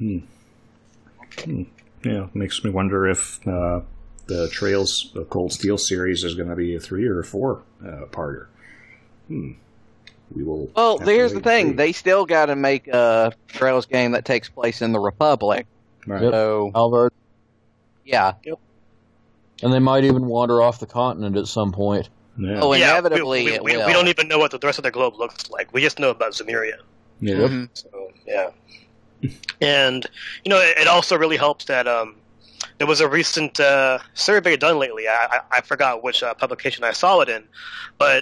Yeah, makes me wonder if the Trails of Cold Steel series is going to be a 3 or a 4 parter. We will. Well, here's the thing: they still got to make a Trails game that takes place in the Republic. Right. So, Alvard. Yeah. Yep. And they might even wander off the continent at some point. Yeah. Oh, inevitably we it will. We don't even know what the rest of the globe looks like. We just know about Zemuria. Yeah. So, yeah. And, it also really helps that there was a recent survey done lately. I forgot which publication I saw it in, but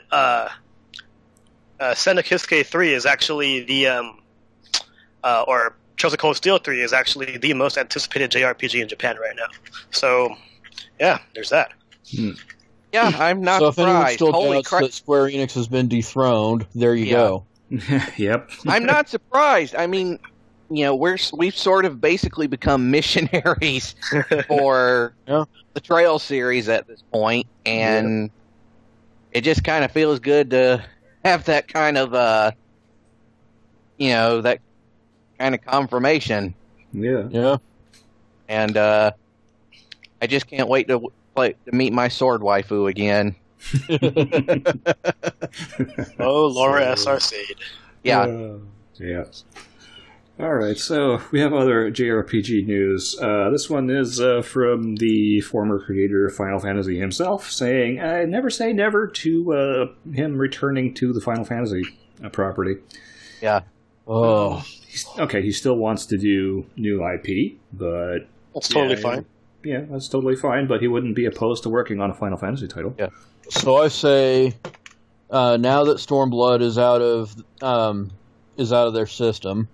Senna Kiske 3 is actually the, or Trails of Cold Steel 3 is actually the most anticipated JRPG in Japan right now. So, yeah, there's that. Yeah, I'm not so if anyone surprised. still Holy doubts crap. that Square Enix has been dethroned, there you go. Yep. I'm not surprised. I mean, we've sort of basically become missionaries for the Trail series at this point, and it just kind of feels good to have that kind of, that kind of confirmation. Yeah. And I just can't wait to meet my sword waifu again. Oh, Laura S.R. Sade. Yeah. Yes. All right, so we have other JRPG news. This one is from the former creator of Final Fantasy himself, saying, never say never to him returning to the Final Fantasy property. Yeah. Oh. He still wants to do new IP, but... That's totally fine. Yeah, that's totally fine, but he wouldn't be opposed to working on a Final Fantasy title. Yeah. So I say, now that Stormblood is out of their system,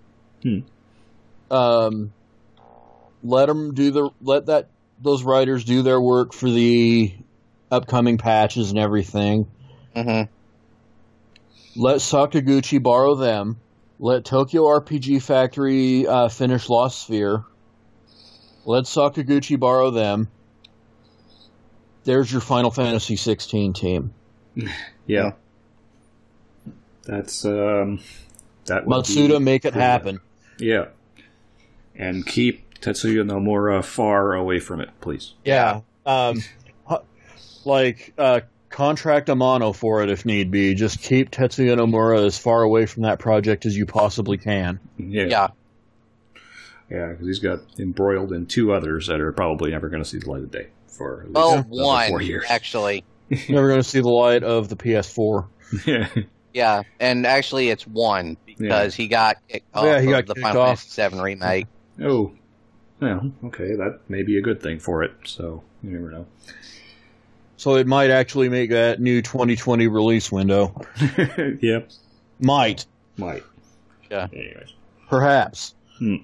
let those writers do their work for the upcoming patches and everything. Mm-hmm. Let Sakaguchi borrow them. Let Tokyo RPG Factory finish Lost Sphere. Let Sakaguchi borrow them. There's your Final Fantasy 16 team. Yeah. That's that would Matsuda, make it happen. Yeah. And keep Tetsuya Nomura far away from it, please. Yeah. contract Amano for it if need be. Just keep Tetsuya Nomura as far away from that project as you possibly can. Yeah. Yeah, because he's got embroiled in 2 others that are probably never going to see the light of day for at least one 4 years. actually. Never going to see the light of the PS4. Yeah. Yeah, and actually it's 1 because he got kicked off of the Final Fantasy VII remake. Oh, well, okay, that may be a good thing for it. So you never know. So it might actually make that new 2020 release window. Yep. Might. Yeah. Anyways. Perhaps.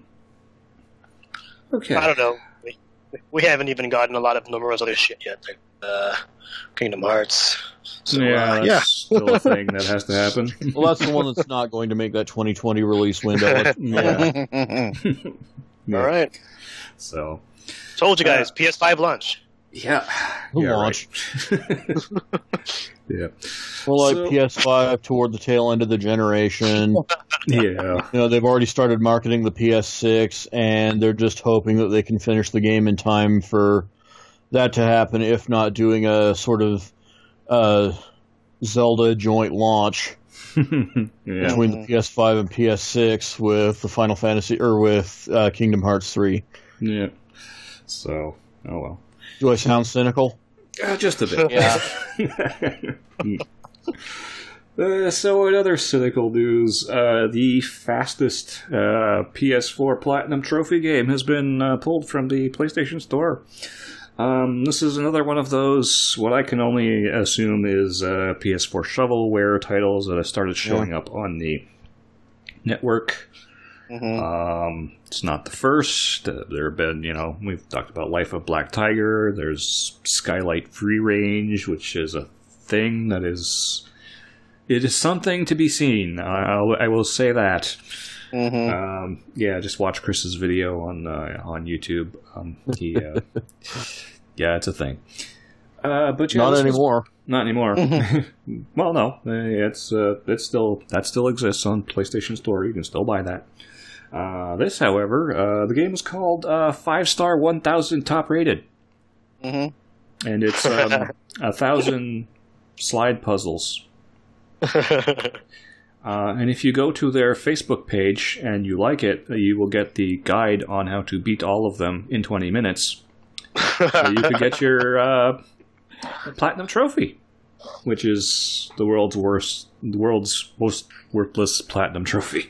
Okay. I don't know. We haven't even gotten a lot of Nomura's other shit yet. Like, Kingdom Hearts. So, that's still a thing that has to happen. Well, that's the one that's not going to make that 2020 release window. Yeah. All right. So. Told you guys, PS5 launch. Yeah. Launch. Right. Yeah. Well, like PS5 toward the tail end of the generation. Yeah. You know, they've already started marketing the PS6, and they're just hoping that they can finish the game in time for that to happen, if not doing a sort of Zelda joint launch between the PS5 and PS6 with the Final Fantasy, or with Kingdom Hearts 3. Yeah. So, oh well. Do I sound cynical? Just a bit. Yeah. So in other cynical news, the fastest PS4 Platinum Trophy game has been pulled from the PlayStation Store. This is another one of those, what I can only assume is PS4 shovelware titles that have started showing up on the network. It's not the first. There have been, we've talked about Life of Black Tiger. There's Skylight Free Range, which is a thing that is... It is something to be seen. I will say that. Just watch Chris's video on YouTube. It's a thing. But not anymore. Not anymore. Well, no, that still exists on PlayStation Store. You can still buy that. This, however, the game is called 5-Star 1000 Top Rated, and it's 1,000 slide puzzles. And if you go to their Facebook page and you like it, you will get the guide on how to beat all of them in 20 minutes. So you could get your platinum trophy, which is the world's most worthless platinum trophy.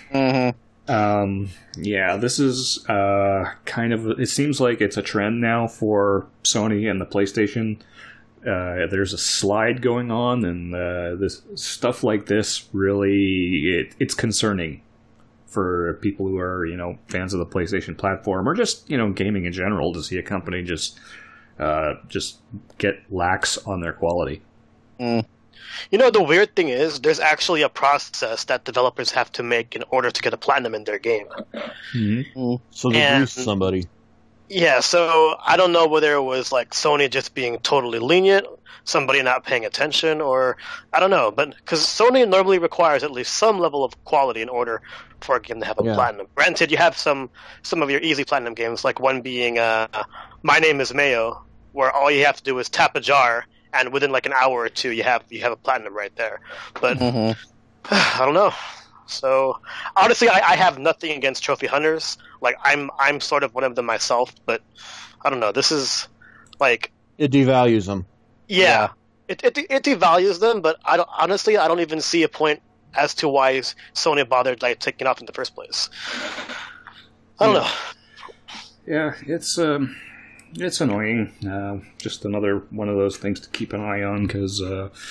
This is kind of... It seems like it's a trend now for Sony and the PlayStation. There's a slide going on, and this stuff like this really it's concerning for people who are fans of the PlayStation platform, or just gaming in general, to see a company just get lax on their quality. The weird thing is, there's actually a process that developers have to make in order to get a platinum in their game. So they greased somebody. Yeah, so I don't know whether it was like Sony just being totally lenient, somebody not paying attention, or I don't know. But because Sony normally requires at least some level of quality in order for a game to have a platinum. Granted, you have some of your easy platinum games, like one being My Name is Mayo, where all you have to do is tap a jar, and within like an hour or two, you have a platinum right there. But I don't know. So honestly, I have nothing against trophy hunters. Like I'm sort of one of them myself, but I don't know. This is like it devalues them. Yeah. It devalues them, but I don't even see a point as to why Sony bothered like taking off in the first place. I don't know. Yeah, it's annoying. Just another one of those things to keep an eye on, because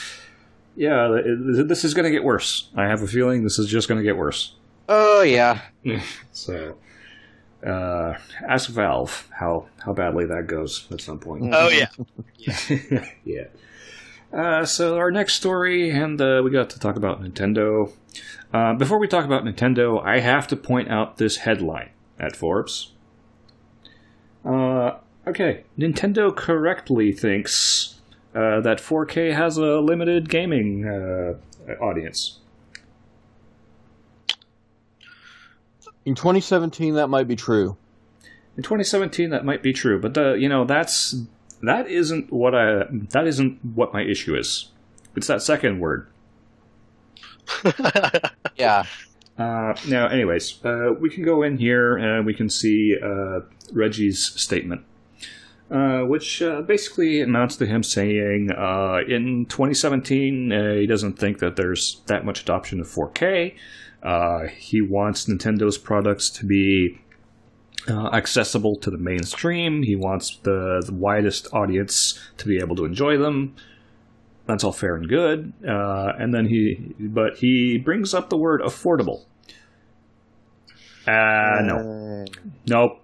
this is going to get worse. I have a feeling this is just going to get worse. Oh, yeah. So, ask Valve how badly that goes at some point. Oh, yeah. Yeah. So, our next story, and we got to talk about Nintendo. Before we talk about Nintendo, I have to point out this headline at Forbes. Okay, Nintendo correctly thinks that 4K has a limited gaming audience. In 2017, that might be true. In 2017, that might be true, but That isn't what my issue is. It's that second word. Yeah. Now, anyways, we can go in here and we can see Reggie's statement, which basically amounts to him saying in 2017 he doesn't think that there's that much adoption of 4K. He wants Nintendo's products to be accessible to the mainstream. He wants the widest audience to be able to enjoy them. That's all fair and good. And then he brings up the word affordable. No. Nope.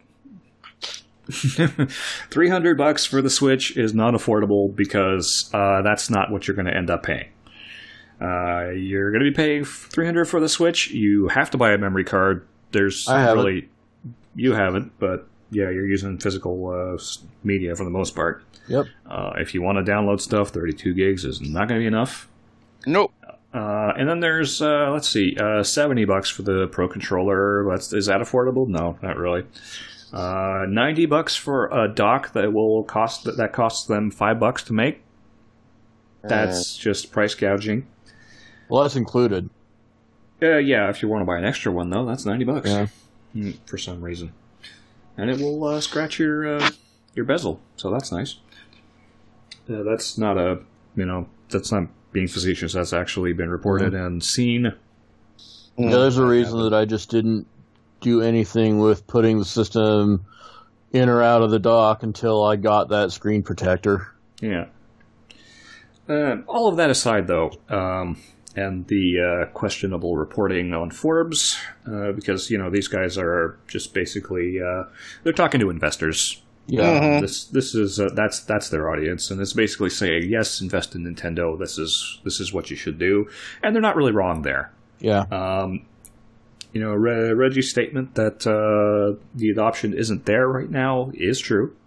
$300 for the Switch is not affordable because that's not what you're going to end up paying. You're going to be paying $300 for the Switch. You have to buy a memory card. You haven't, but yeah, you're using physical media for the most part. Yep. If you want to download stuff, 32 gigs is not going to be enough. Nope. And then there's $70 for the Pro Controller. Is that affordable? No, not really. $90 for a dock that costs them $5 to make. That's just price gouging. Well, that's included. Yeah, if you want to buy an extra one though, that's $90. Yeah. For some reason, and it will scratch your bezel, so that's nice. That's not that's not being facetious. That's actually been reported and seen. Yeah, there's a reason that I just didn't do anything with putting the system in or out of the dock until I got that screen protector. Yeah. All of that aside, though, and the questionable reporting on Forbes, because these guys are just basically they're talking to investors. Yeah, this is that's their audience, and it's basically saying yes, invest in Nintendo. This is what you should do, and they're not really wrong there. Yeah. Reggie's statement that the adoption isn't there right now is true,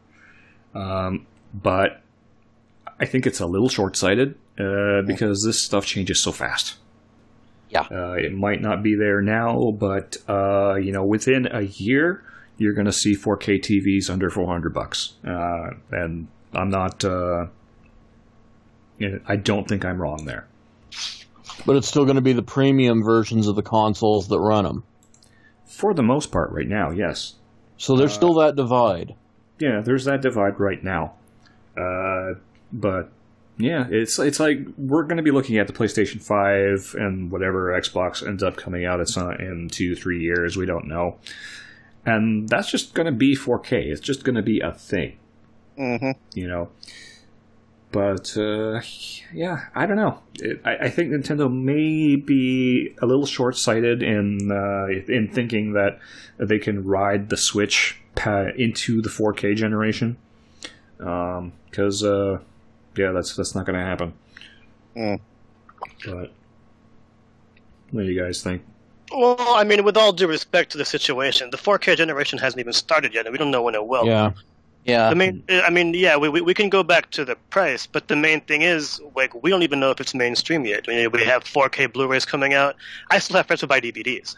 but I think it's a little short-sighted because this stuff changes so fast. Yeah. It might not be there now, but within a year, you're going to see 4K TVs under $400, and I'm not. I don't think I'm wrong there. But it's still going to be the premium versions of the consoles that run them. For the most part, right now, yes. So there's still that divide. Yeah, there's that divide right now. But yeah, it's like we're going to be looking at the PlayStation 5 and whatever Xbox ends up coming out in 2-3 years. We don't know. And that's just going to be 4K. It's just going to be a thing. Mm-hmm. But, yeah, I don't know. I think Nintendo may be a little short-sighted in thinking that they can ride the Switch into the 4K generation. Because, yeah, that's not going to happen. But, what do you guys think? Well, I mean, with all due respect to the situation, the 4K generation hasn't even started yet, and we don't know when it will. Yeah. Yeah. I mean, yeah, we can go back to the price, but the main thing is, like, we don't even know if it's mainstream yet. I mean, we have 4K Blu-rays coming out. I still have friends who buy DVDs.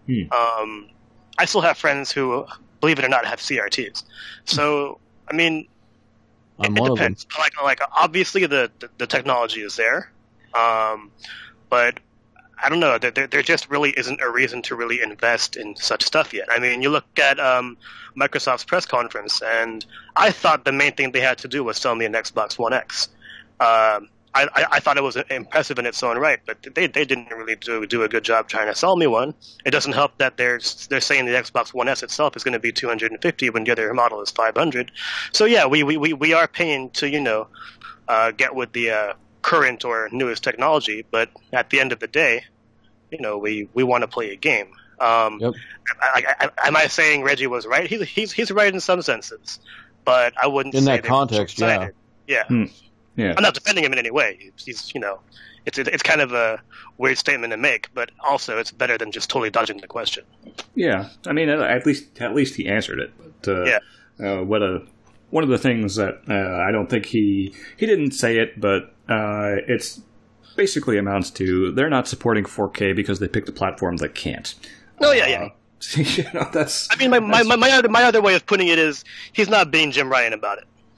I still have friends who, believe it or not, have CRTs. So, I mean, it depends. Like, obviously, the technology is there, but I don't know. There just really isn't a reason to really invest in such stuff yet. I mean, you look at Microsoft's press conference, and I thought the main thing they had to do was sell me an Xbox One X. I thought it was impressive in its own right, but they didn't really do a good job trying to sell me one. It doesn't help that they're saying the Xbox One S itself is going to be $250 when the other model is $500. So yeah, we are paying to get with the current or newest technology, but at the end of the day, we want to play a game. Yep. Am I saying Reggie was right? He's right in some senses, but I wouldn't in say that context. Yeah. Yeah. I'm not defending him in any way. He's it's kind of a weird statement to make, but also it's better than just totally dodging the question. Yeah, I mean, at least he answered it. But one of the things that I don't think he didn't say it, but it's basically amounts to they're not supporting 4K because they picked a platform that can't. Oh yeah. That's. I mean, my other way of putting it is he's not being Jim Ryan about it.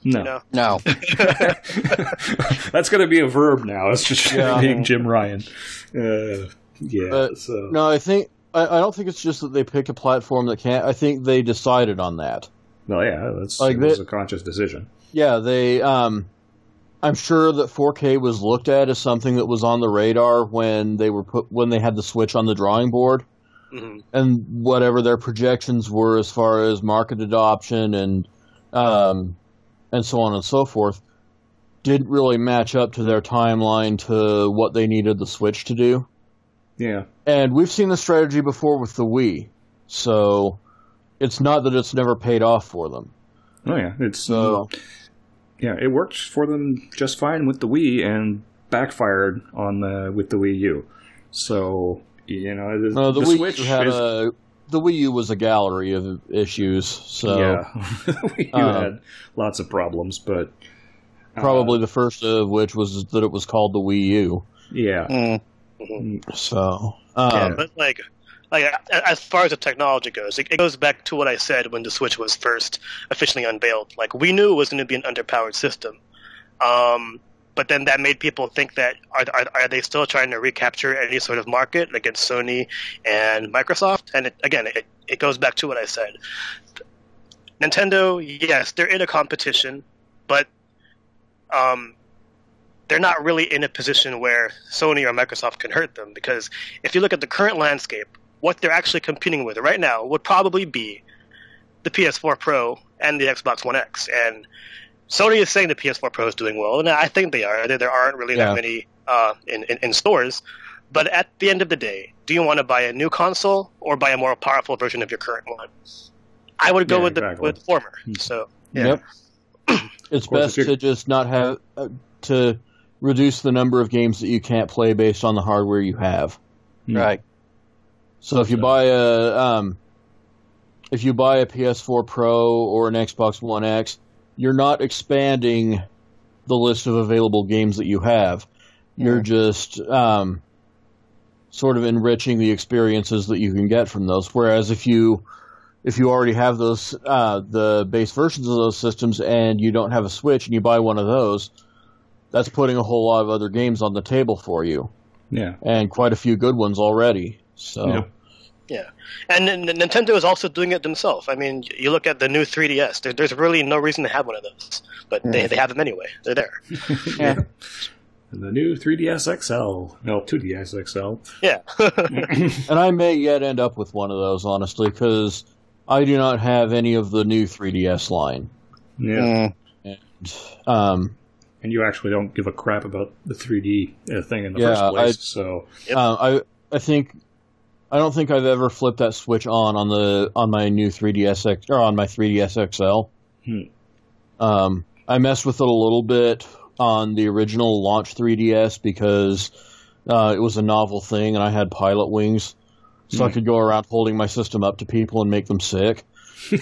No. You know? No. That's going to be a verb now. It's just being Jim Ryan. But, no, I don't think it's just that they picked a platform that can't. I think they decided on that. Well, yeah, it was a conscious decision. Yeah, they. I'm sure that 4K was looked at as something that was on the radar when they had the Switch on the drawing board, and whatever their projections were as far as market adoption and so on and so forth, didn't really match up to their timeline to what they needed the Switch to do. Yeah, and we've seen the strategy before with the Wii, so it's not that it's never paid off for them. Oh yeah, it's yeah, it worked for them just fine with the Wii and backfired with the Wii U. So the Wii Switch the Wii U was a gallery of issues. So yeah, the Wii U had lots of problems, but probably the first of which was that it was called the Wii U. Yeah. So but like as far as the technology goes, it goes back to what I said when the Switch was first officially unveiled. Like, we knew it was going to be an underpowered system, but then that made people think that are they still trying to recapture any sort of market against Sony and Microsoft? And it goes back to what I said. Nintendo, yes, they're in a competition, but they're not really in a position where Sony or Microsoft can hurt them, because if you look at the current landscape, what they're actually competing with right now would probably be the PS4 Pro and the Xbox One X. And Sony is saying the PS4 Pro is doing well, and I think they are. There aren't really that many in stores. But at the end of the day, do you want to buy a new console or buy a more powerful version of your current one? I would go with the former. So yeah. Yep. It's best to just not have to reduce the number of games that you can't play based on the hardware you have. Right. So if you buy a PS4 Pro or an Xbox One X, you're not expanding the list of available games that you have. You're just sort of enriching the experiences that you can get from those. Whereas if you already have those the base versions of those systems and you don't have a Switch and you buy one of those, that's putting a whole lot of other games on the table for you. Yeah. And quite a few good ones already. So yeah. And Nintendo is also doing it themselves. I mean, you look at the new 3DS. There's really no reason to have one of those, but they have them anyway. They're there. Yeah. And the new 3DS XL. No, 2DS XL. Yeah. And I may yet end up with one of those, honestly, because I do not have any of the new 3DS line. Yeah. And you actually don't give a crap about the 3D thing in the first place. So I don't think I've ever flipped that switch on my new 3DS or on my 3DS XL. I messed with it a little bit on the original launch 3DS because it was a novel thing and I had pilot wings, so I could go around holding my system up to people and make them sick. So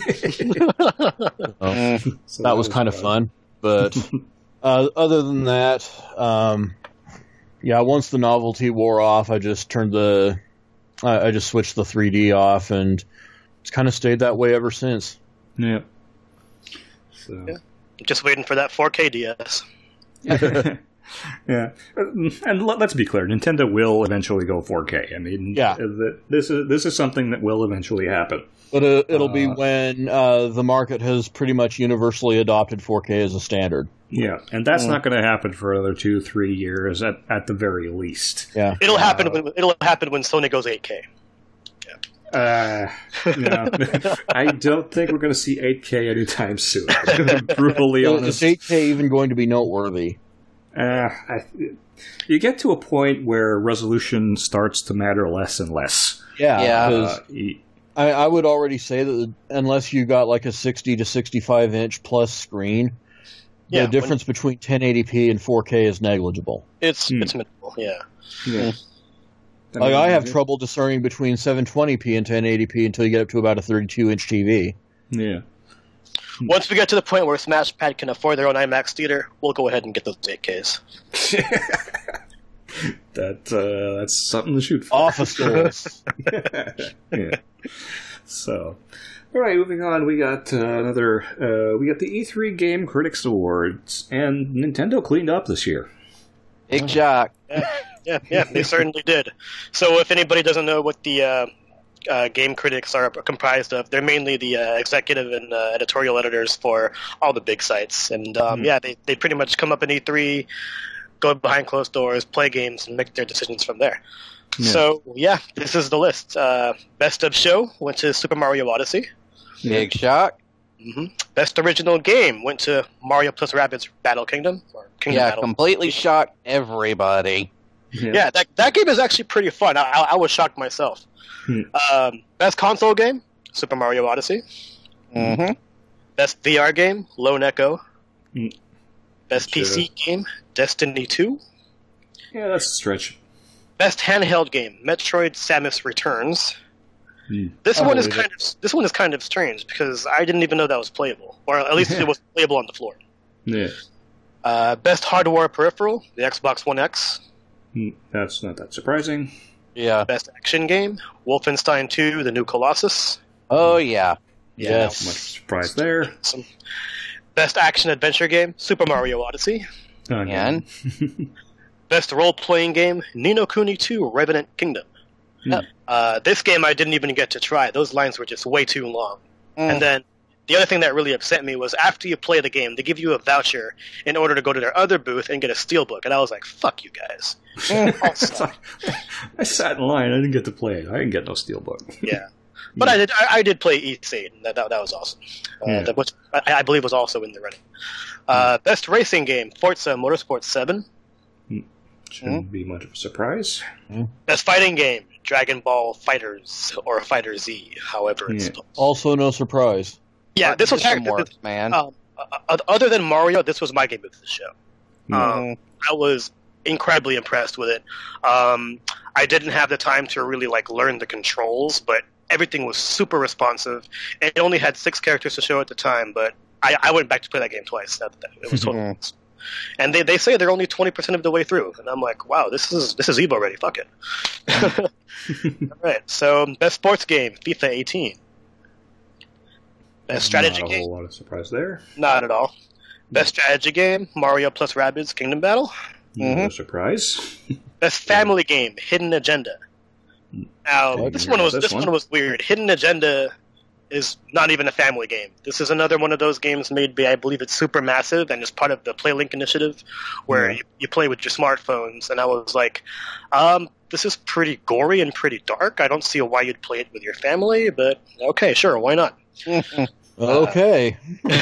that was kind of fun, but other than that, once the novelty wore off, I just switched the 3D off, and it's kind of stayed that way ever since. Yeah. So. Yeah. Just waiting for that 4K DS. Yeah, and let's be clear, Nintendo will eventually go 4K. I mean, this is something that will eventually happen. But it'll be when the market has pretty much universally adopted 4K as a standard. Yeah, and that's not going to happen for another 2-3 years at the very least. Yeah, it'll happen when Sony goes 8K. I don't think we're going to see 8K anytime soon. Brutally honest. Is 8K even going to be noteworthy? You get to a point where resolution starts to matter less and less. Yeah. I would already say that unless you got like a 60 to 65 inch plus screen, the difference between 1080p and 4K is negligible. It's minimal. Yeah. Like I have trouble discerning between 720p and 1080p until you get up to about a 32-inch TV. Yeah. Once we get to the point where SmashPad can afford their own IMAX theater, we'll go ahead and get those 8Ks. That's something to shoot for. Office goals. Yeah. So, all right, moving on. We got we got the E3 Game Critics Awards, and Nintendo cleaned up this year. Big shock. Yeah, they certainly did. So, if anybody doesn't know what the game critics are comprised of, they're mainly the executive and editorial editors for all the big sites, and they pretty much come up in E3, go behind closed doors, play games, and make their decisions from there. Yeah. So, this is the list. Best of Show went to Super Mario Odyssey. Big shock. Mm-hmm. Best Original Game went to Mario plus Rabbids Battle Kingdom. Battle. Completely shocked everybody. Yeah, that game is actually pretty fun. I was shocked myself. Best Console Game, Super Mario Odyssey. Mm-hmm. Best VR Game, Lone Echo. Best PC Game, Destiny 2. Yeah, that's a stretch. Best handheld game, Metroid: Samus Returns. This one is kind of strange because I didn't even know that was playable, or at least it was playable on the floor. Yeah. Best hardware peripheral, the Xbox One X. That's not that surprising. Yeah. Best action game, Wolfenstein 2: The New Colossus. Oh yeah. Yes. Not much surprise there. Best action adventure game, Super Mario Odyssey. And Best role-playing game, Ni no Kuni 2: Revenant Kingdom. This game I didn't even get to try. Those lines were just way too long. And then the other thing that really upset me was after you play the game, they give you a voucher in order to go to their other booth and get a steelbook. And I was like, fuck you guys. I sat in line. I didn't get to play it. I didn't get no steelbook. Yeah. But I did play E8, and that was awesome. Which I believe was also in the running. Best racing game, Forza Motorsport 7. Shouldn't be much of a surprise. Best fighting game, Dragon Ball Fighters, or Fighter Z, however it's spelled. Also no surprise. Yeah, this was man. Other than Mario, this was my game of the show. I was incredibly impressed with it. I didn't have the time to really learn the controls, but everything was super responsive. It only had 6 characters to show at the time, but I went back to play that game twice. It was totally awesome. And they say they're only 20% of the way through, and I'm like, wow, this is Evo ready. Fuck it. All right, so best sports game, FIFA 18. Best strategy game. Not a whole lot of surprise there. Not at all. Best strategy game, Mario plus Rabbids Kingdom Battle. No surprise. Best family game, Hidden Agenda. Now, this one was weird. Hidden Agenda is not even a family game. This is another one of those games made by, I believe it's Supermassive, and it's part of the PlayLink initiative, where you play with your smartphones. And I was like, this is pretty gory and pretty dark. I don't see why you'd play it with your family, but okay, sure, why not? Okay.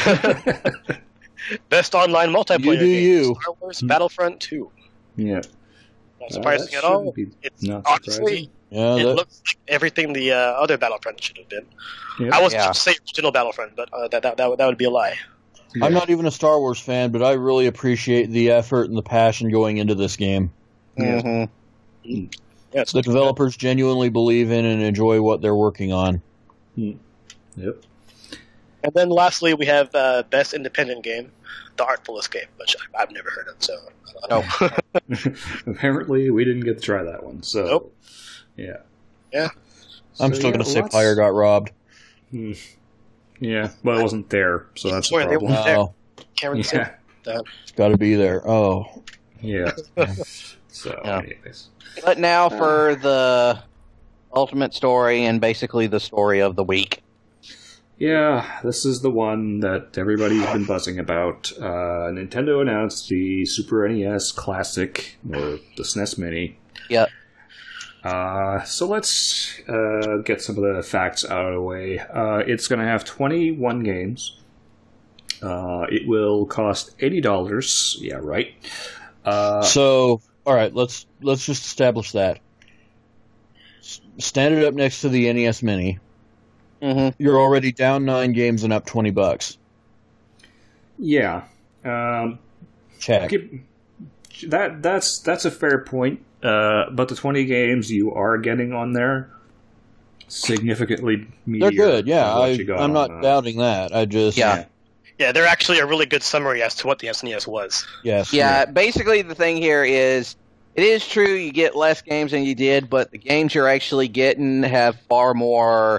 Best online multiplayer game, Star Wars Battlefront 2. Yeah. Not surprising at all. It's not honestly, it looks like everything the other Battlefront should have been. Yep. I was going to say original Battlefront, but that would be a lie. Yeah. I'm not even a Star Wars fan, but I really appreciate the effort and the passion going into this game. Yeah, the developers genuinely believe in and enjoy what they're working on. Yep. And then lastly, we have Best Independent Game, The Artful Escape, which I've never heard of, so I don't know. Apparently, we didn't get to try that one, so... Nope. Yeah. I'm still going to say Fire got robbed. Yeah, well, it wasn't there, so that's the problem. Yeah. It's got to be there. Oh. Yeah. So, anyways. But now for the ultimate story and basically the story of the week. Yeah, this is the one that everybody's been buzzing about. Nintendo announced the Super NES Classic, or the SNES Mini. Yep. So let's get some of the facts out of the way. It's going to have 21 games. It will cost $80. Yeah, right. So, all right, let's just establish that. Stand it up next to the NES Mini. Mm-hmm. You're already down 9 games and up $20. Yeah. Check. That's a fair point. But the 20 games you are getting on there significantly meatier. They're good, yeah. I'm not doubting that. I just yeah, they're actually a really good summary as to what the SNES was. Yes. Yeah, basically the thing here is, it is true you get less games than you did, but the games you're actually getting have far more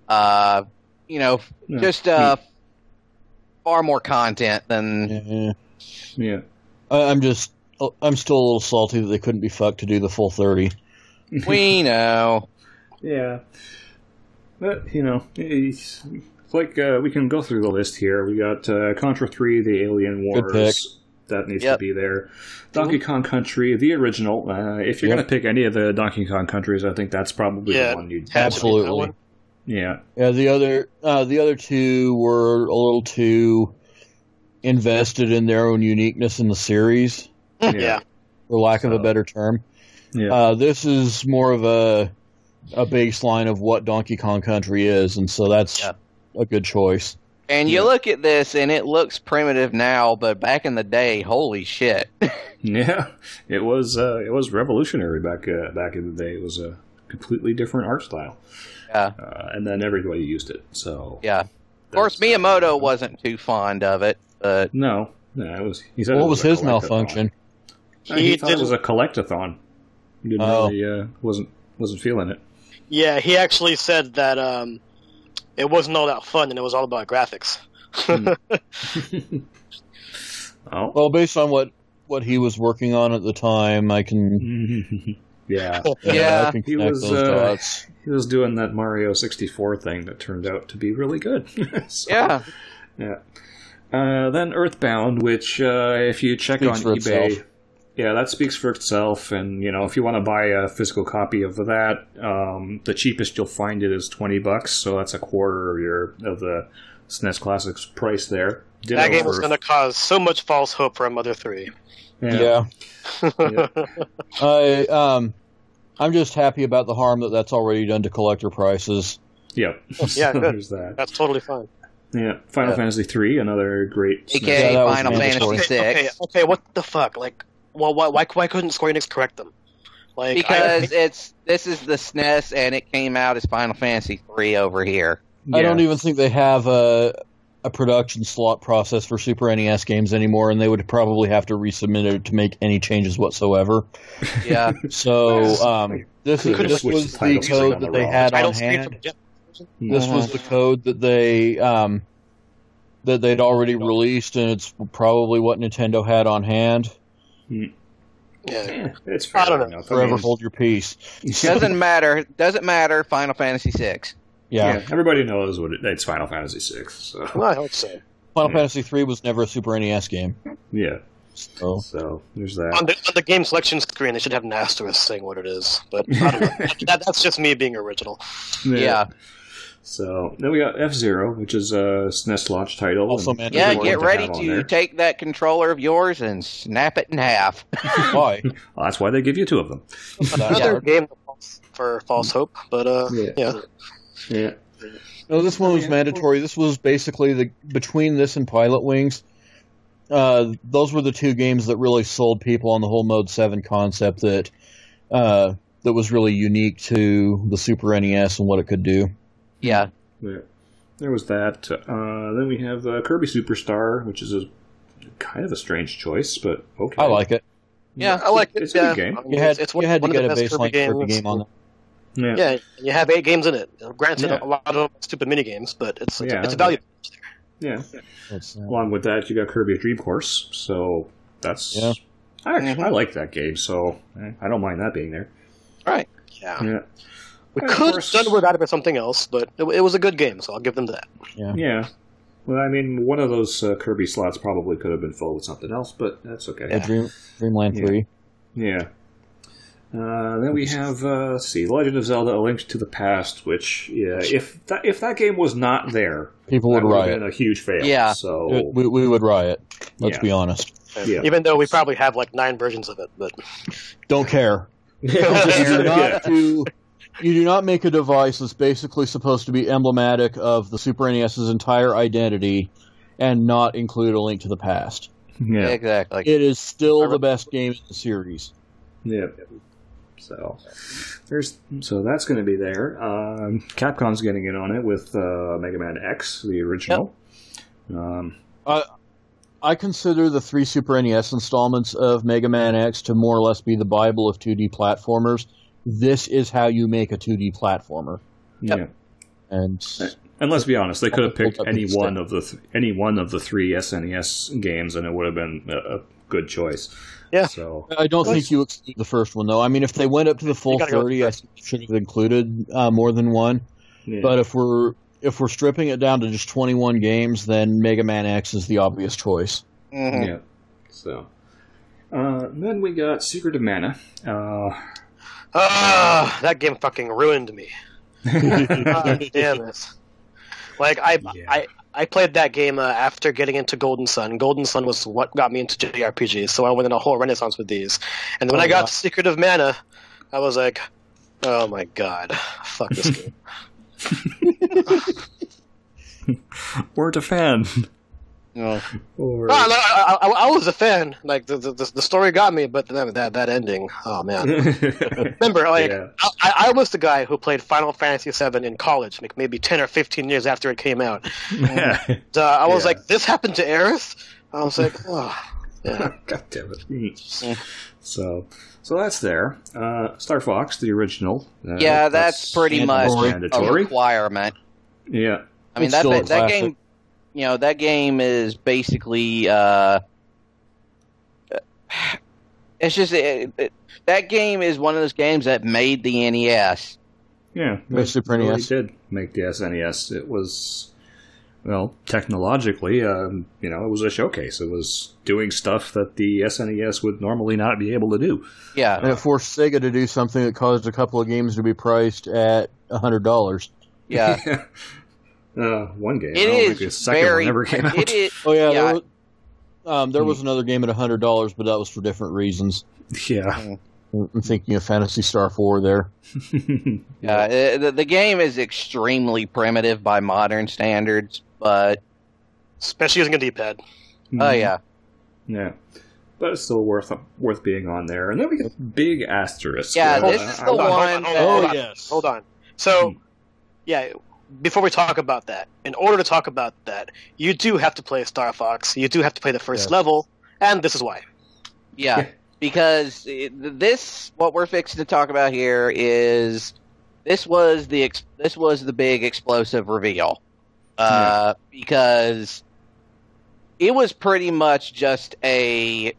Just far more content than. Yeah. I'm still a little salty that they couldn't be fucked to do the full 30. We know. Yeah. But, it's like we can go through the list here. We got Contra 3, The Alien Wars. That needs to be there. Donkey Kong Country, the original. If you're going to pick any of the Donkey Kong countries, I think that's probably the one you'd absolutely. Yeah. Yeah. The other two were a little too invested in their own uniqueness in the series. Yeah. For lack of a better term. Yeah. This is more of a baseline of what Donkey Kong Country is, and so that's a good choice. And you look at this, and it looks primitive now, but back in the day, holy shit! Yeah, it was revolutionary back in the day. It was a completely different art style. Yeah, and then everybody used it. So yeah, of course, Miyamoto wasn't too fond of it, but no, it was. He said what was his malfunction? He thought it was a collectathon. He didn't really wasn't feeling it. Yeah, he actually said that. It wasn't all that fun, and it was all about graphics. Well, based on what he was working on at the time, I can. Yeah. I can connect those dots. He was doing that Mario 64 thing that turned out to be really good. Yeah. Then Earthbound, which if you check on eBay, itself. Yeah, that speaks for itself. And if you want to buy a physical copy of that, the cheapest you'll find it is $20. So that's a quarter of the SNES Classics price there. That game was going to cause so much false hope for a Mother 3. Yeah. I'm just happy about the harm that's already done to collector prices. Yep. Yeah, good. There's that. That's totally fine. Yeah, Final Fantasy 3, another great. AKA Final Fantasy 6. Okay, what the fuck? Like, well, why couldn't Square Enix correct them? Like, because this is the SNES and it came out as Final Fantasy 3 over here. Yeah. I don't even think they have a production slot process for Super NES games anymore, and they would probably have to resubmit it to make any changes whatsoever. Yeah. So this was the code that they had on hand. This was the code that they'd already released, and it's probably what Nintendo had on hand. Yeah, it's fair. I don't know. Forever hold your peace. Doesn't matter. Final Fantasy 6. Yeah, everybody knows it's Final Fantasy 6. So. Well, I hope so. Final Fantasy 3 was never a Super NES game. Yeah. So there's that. On the game selection screen, they should have an asterisk saying what it is. But I don't know. That's just me being original. Yeah. So then we got F-Zero, which is a SNES launch title. Also, get ready to take that controller of yours and snap it in half. Why? Well, that's why they give you two of them. Another game for false hope, but yeah. No, this one was mandatory. This was basically between this and Pilot Wings. Those were the two games that really sold people on the whole Mode 7 concept that was really unique to the Super NES and what it could do. Yeah. There was that. Then we have Kirby Superstar, which is kind of a strange choice, but okay. I like it. Yeah, I like it. It's a good game. You had to get a baseline Kirby game on it. Yeah, you have 8 games in it. Granted, a lot of them are stupid mini games, but it's a value. Yeah. Along with that, you got Kirby Dream Course, so that's. Yeah. I like that game, so I don't mind that being there. Right. Yeah. We could have done without it or something else, but it was a good game, so I'll give them that. Yeah. Well, I mean, one of those Kirby slots probably could have been filled with something else, but that's okay. Yeah, Dreamland 3. Yeah. Then we have, Legend of Zelda: A Link to the Past, which, if that game was not there, people would riot. Been a huge fail. Yeah. So we would riot. Let's be honest. Yeah. Even though we probably have like 9 versions of it, but don't care. You do not make a device that's basically supposed to be emblematic of the Super NES's entire identity and not include A Link to the Past. Yeah, exactly. It is still the best game in the series. Yeah. So that's going to be there. Capcom's getting in on it with Mega Man X, the original. Yep. I consider the 3 Super NES installments of Mega Man X to more or less be the Bible of 2D platformers. This is how you make a 2D platformer. Yep. And let's be honest, they could have picked any one of the three SNES games, and it would have been a good choice. Yeah. So I don't think you exclude the first one, though. I mean, if they went up to the full 30, I think you should have included more than one. Yeah. But if we're stripping it down to just 21 games, then Mega Man X is the obvious choice. Mm-hmm. Yeah. So then we got Secret of Mana. That game fucking ruined me. God damn it! Like I played that game after getting into Golden Sun. Golden Sun was what got me into JRPGs, so I went in a whole renaissance with these. And when I got to Secret of Mana, I was like, "Oh my god, fuck this game." Weren't a fan. No. I was a fan. Like the story got me, but that ending. Oh man! Remember, I was the guy who played Final Fantasy VII in college, like maybe 10 or 15 years after it came out. And, I was like, "This happened to Aerith." I was like, "Oh, yeah." God damn it! So that's there. Star Fox, the original. That's pretty much a requirement. Yeah, I mean that game. You know, that game is basically, it's just, that game is one of those games that made the NES. Yeah, the Super NES did make the SNES. It was, well, technologically, it was a showcase. It was doing stuff that the SNES would normally not be able to do. Yeah. And it forced Sega to do something that caused a couple of games to be priced at $100. Yeah. One game. It is the second one never came out. There was another game at $100, but that was for different reasons. Yeah. I'm thinking of Phantasy Star 4 there. The game is extremely primitive by modern standards, but... especially using a D-pad. Oh, yeah. Yeah. But it's still worth being on there. And then we get Big Asterisk. Yeah, this is the one... Hold on. So, before we talk about that, in order to talk about that, you do have to play Star Fox. You do have to play the first level, and this is why. Yeah, because what we're fixing to talk about here is this was the big explosive reveal, because it was pretty much just a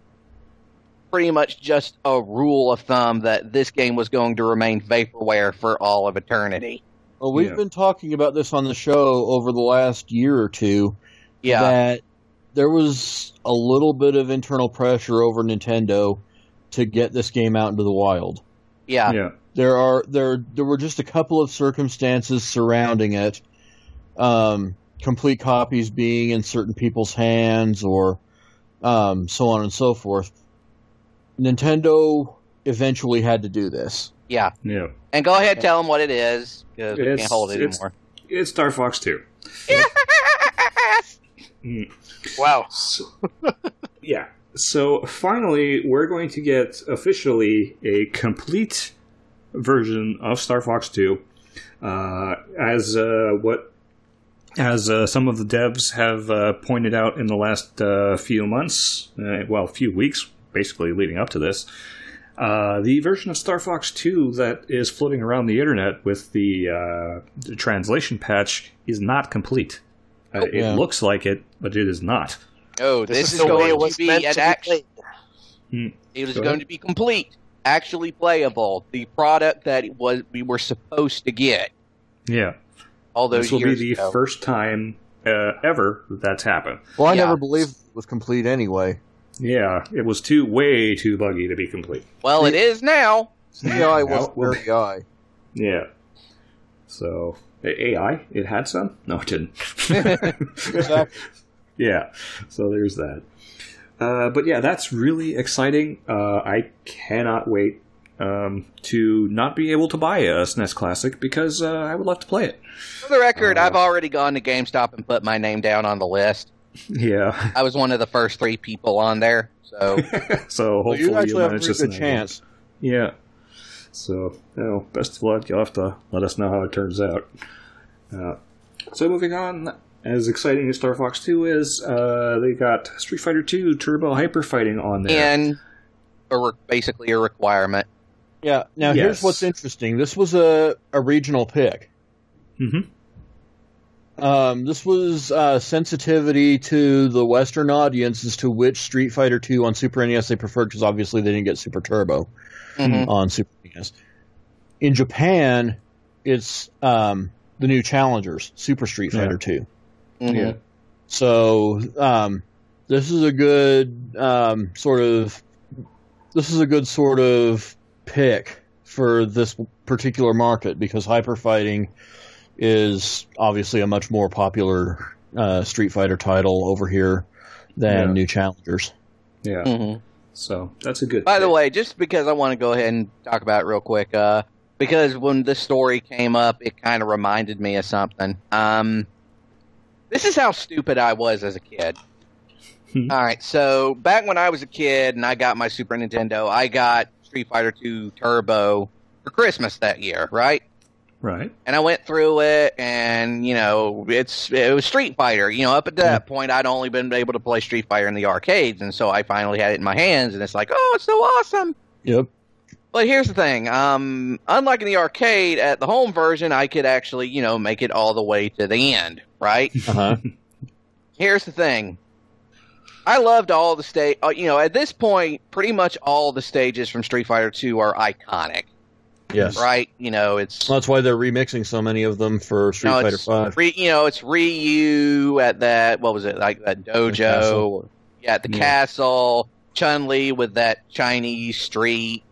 rule of thumb that this game was going to remain vaporware for all of eternity. Well, we've been talking about this on the show over the last year or two. Yeah. That there was a little bit of internal pressure over Nintendo to get this game out into the wild. Yeah. Yeah. There were just a couple of circumstances surrounding it. Complete copies being in certain people's hands or so on and so forth. Nintendo eventually had to do this. Yeah. Yeah. And go ahead and tell them what it is, because we can't hold it anymore. It's Star Fox 2. Wow. So finally, we're going to get officially a complete version of Star Fox 2, as some of the devs have pointed out in the last few months, few weeks, basically leading up to this. The version of Star Fox 2 that is floating around the internet with the translation patch is not complete. It looks like it, but it is not. Oh, this is going to be an action. It was going to be complete, actually playable. The product that we were supposed to get. Yeah. All those years ago. This will be the first time ever that's happened. Well, I never believed it was complete anyway. Yeah, it was way too buggy to be complete. Well, it is now. AI was very AI. Yeah. So, AI? It had some? No, it didn't. Exactly. Yeah, so there's that. But yeah, that's really exciting. I cannot wait to not be able to buy a SNES Classic because I would love to play it. For the record, I've already gone to GameStop and put my name down on the list. Yeah. I was one of the first 3 people on there, so... So hopefully you actually have a manage good chance. Yeah. So, best of luck. You'll have to let us know how it turns out. So moving on, as exciting as Star Fox 2 is, they got Street Fighter 2 Turbo Hyper Fighting on there. And basically a requirement. Yeah, now here's what's interesting. This was a regional pick. Mm-hmm. This was sensitivity to the Western audience as to which Street Fighter 2 on Super NES they preferred, because obviously they didn't get Super Turbo on Super NES. In Japan, it's the new challengers, Super Street Fighter 2. Yeah. So this is a good sort of pick for this particular market, because hyper fighting is obviously a much more popular Street Fighter title over here than new challengers. Yeah. So that's a good. By the way, just because I want to go ahead and talk about it real quick, because when this story came up, it kind of reminded me of something. This is how stupid I was as a kid. All right, so back when I was a kid and I got my Super Nintendo, I got Street Fighter 2 Turbo for Christmas that year, right? Right. And I went through it, and, it was Street Fighter. Up at that point, I'd only been able to play Street Fighter in the arcades, and so I finally had it in my hands, and it's like, oh, it's so awesome. Yep. But here's the thing. Unlike in the arcade, at the home version, I could actually, make it all the way to the end, right? Uh-huh. Here's the thing. I loved all the stage. At this point, pretty much all the stages from Street Fighter 2 are iconic. Yes. Right? It's... Well, that's why they're remixing so many of them for Street Fighter 5. It's Ryu at that, what was it, like that dojo. At the castle. Chun-Li with that Chinese street.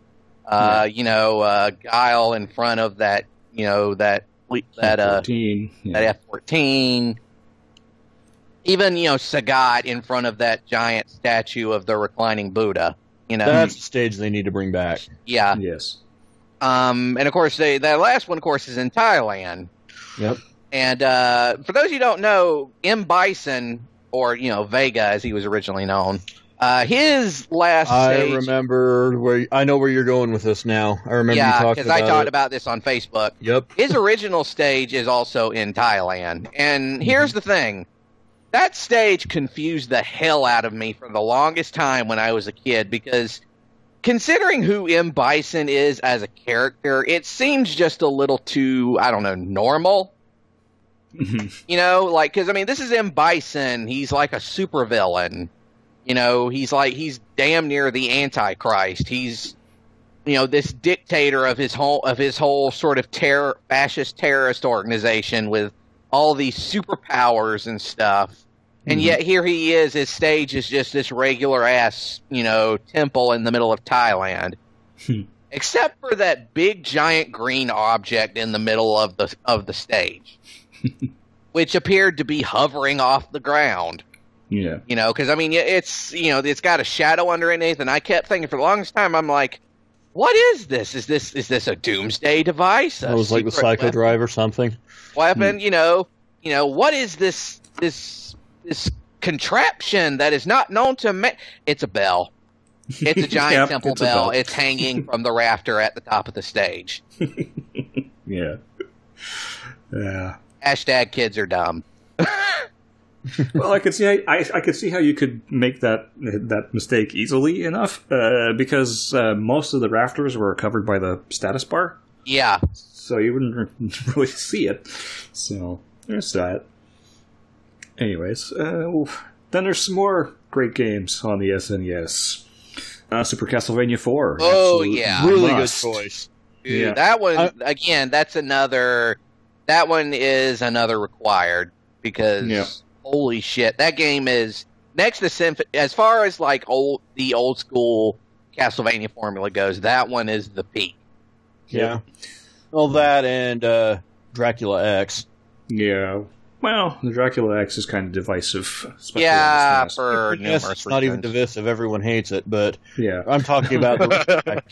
Guile in front of that, that F-14. That F-14. Even, Sagat in front of that giant statue of the reclining Buddha. That's the stage they need to bring back. Yeah. Yes. And of course, that last one, of course, is in Thailand. Yep. And for those of you who don't know, M. Bison, or Vega as he was originally known, his last stage... I remember I know where you're going with this now. I remember you talking about it. Yeah, because I talked about this on Facebook. Yep. His original stage is also in Thailand. And here's the thing. That stage confused the hell out of me for the longest time when I was a kid, because considering who M. Bison is as a character, it seems just a little too, I don't know, normal. Because, this is M. Bison. He's like a supervillain. He's damn near the Antichrist. He's, this dictator of his whole sort of fascist terrorist organization with all these superpowers and stuff. And yet here he is, his stage is just this regular ass, temple in the middle of Thailand. Except for that big giant green object in the middle of the stage. Which appeared to be hovering off the ground. Yeah. Because it's got a shadow underneath, and I kept thinking for the longest time, I'm like, what is this? Is this a doomsday device? It was like the Psycho Drive or something. Weapon, what is this contraption that is not known to man? It's a bell. It's a giant temple bell. It's hanging from the rafter at the top of the stage. Yeah. Yeah. Hashtag kids are dumb. Well, I could see how you could make that mistake easily enough, because most of the rafters were covered by the status bar. Yeah. So you wouldn't really see it. So there's that. Anyways, then there's some more great games on the SNES. Super Castlevania 4. Oh, yeah. Really good choice. Dude, yeah. That one, again, that one is another required, because holy shit, that game is next to Symphony. As far as like the old school Castlevania formula goes, that one is the peak. Yeah. Well, that and Dracula X. Yeah. Well, the Dracula X is kind of divisive. Yeah, for numerous reasons. It's not even divisive. Everyone hates it, but yeah, I'm talking about the.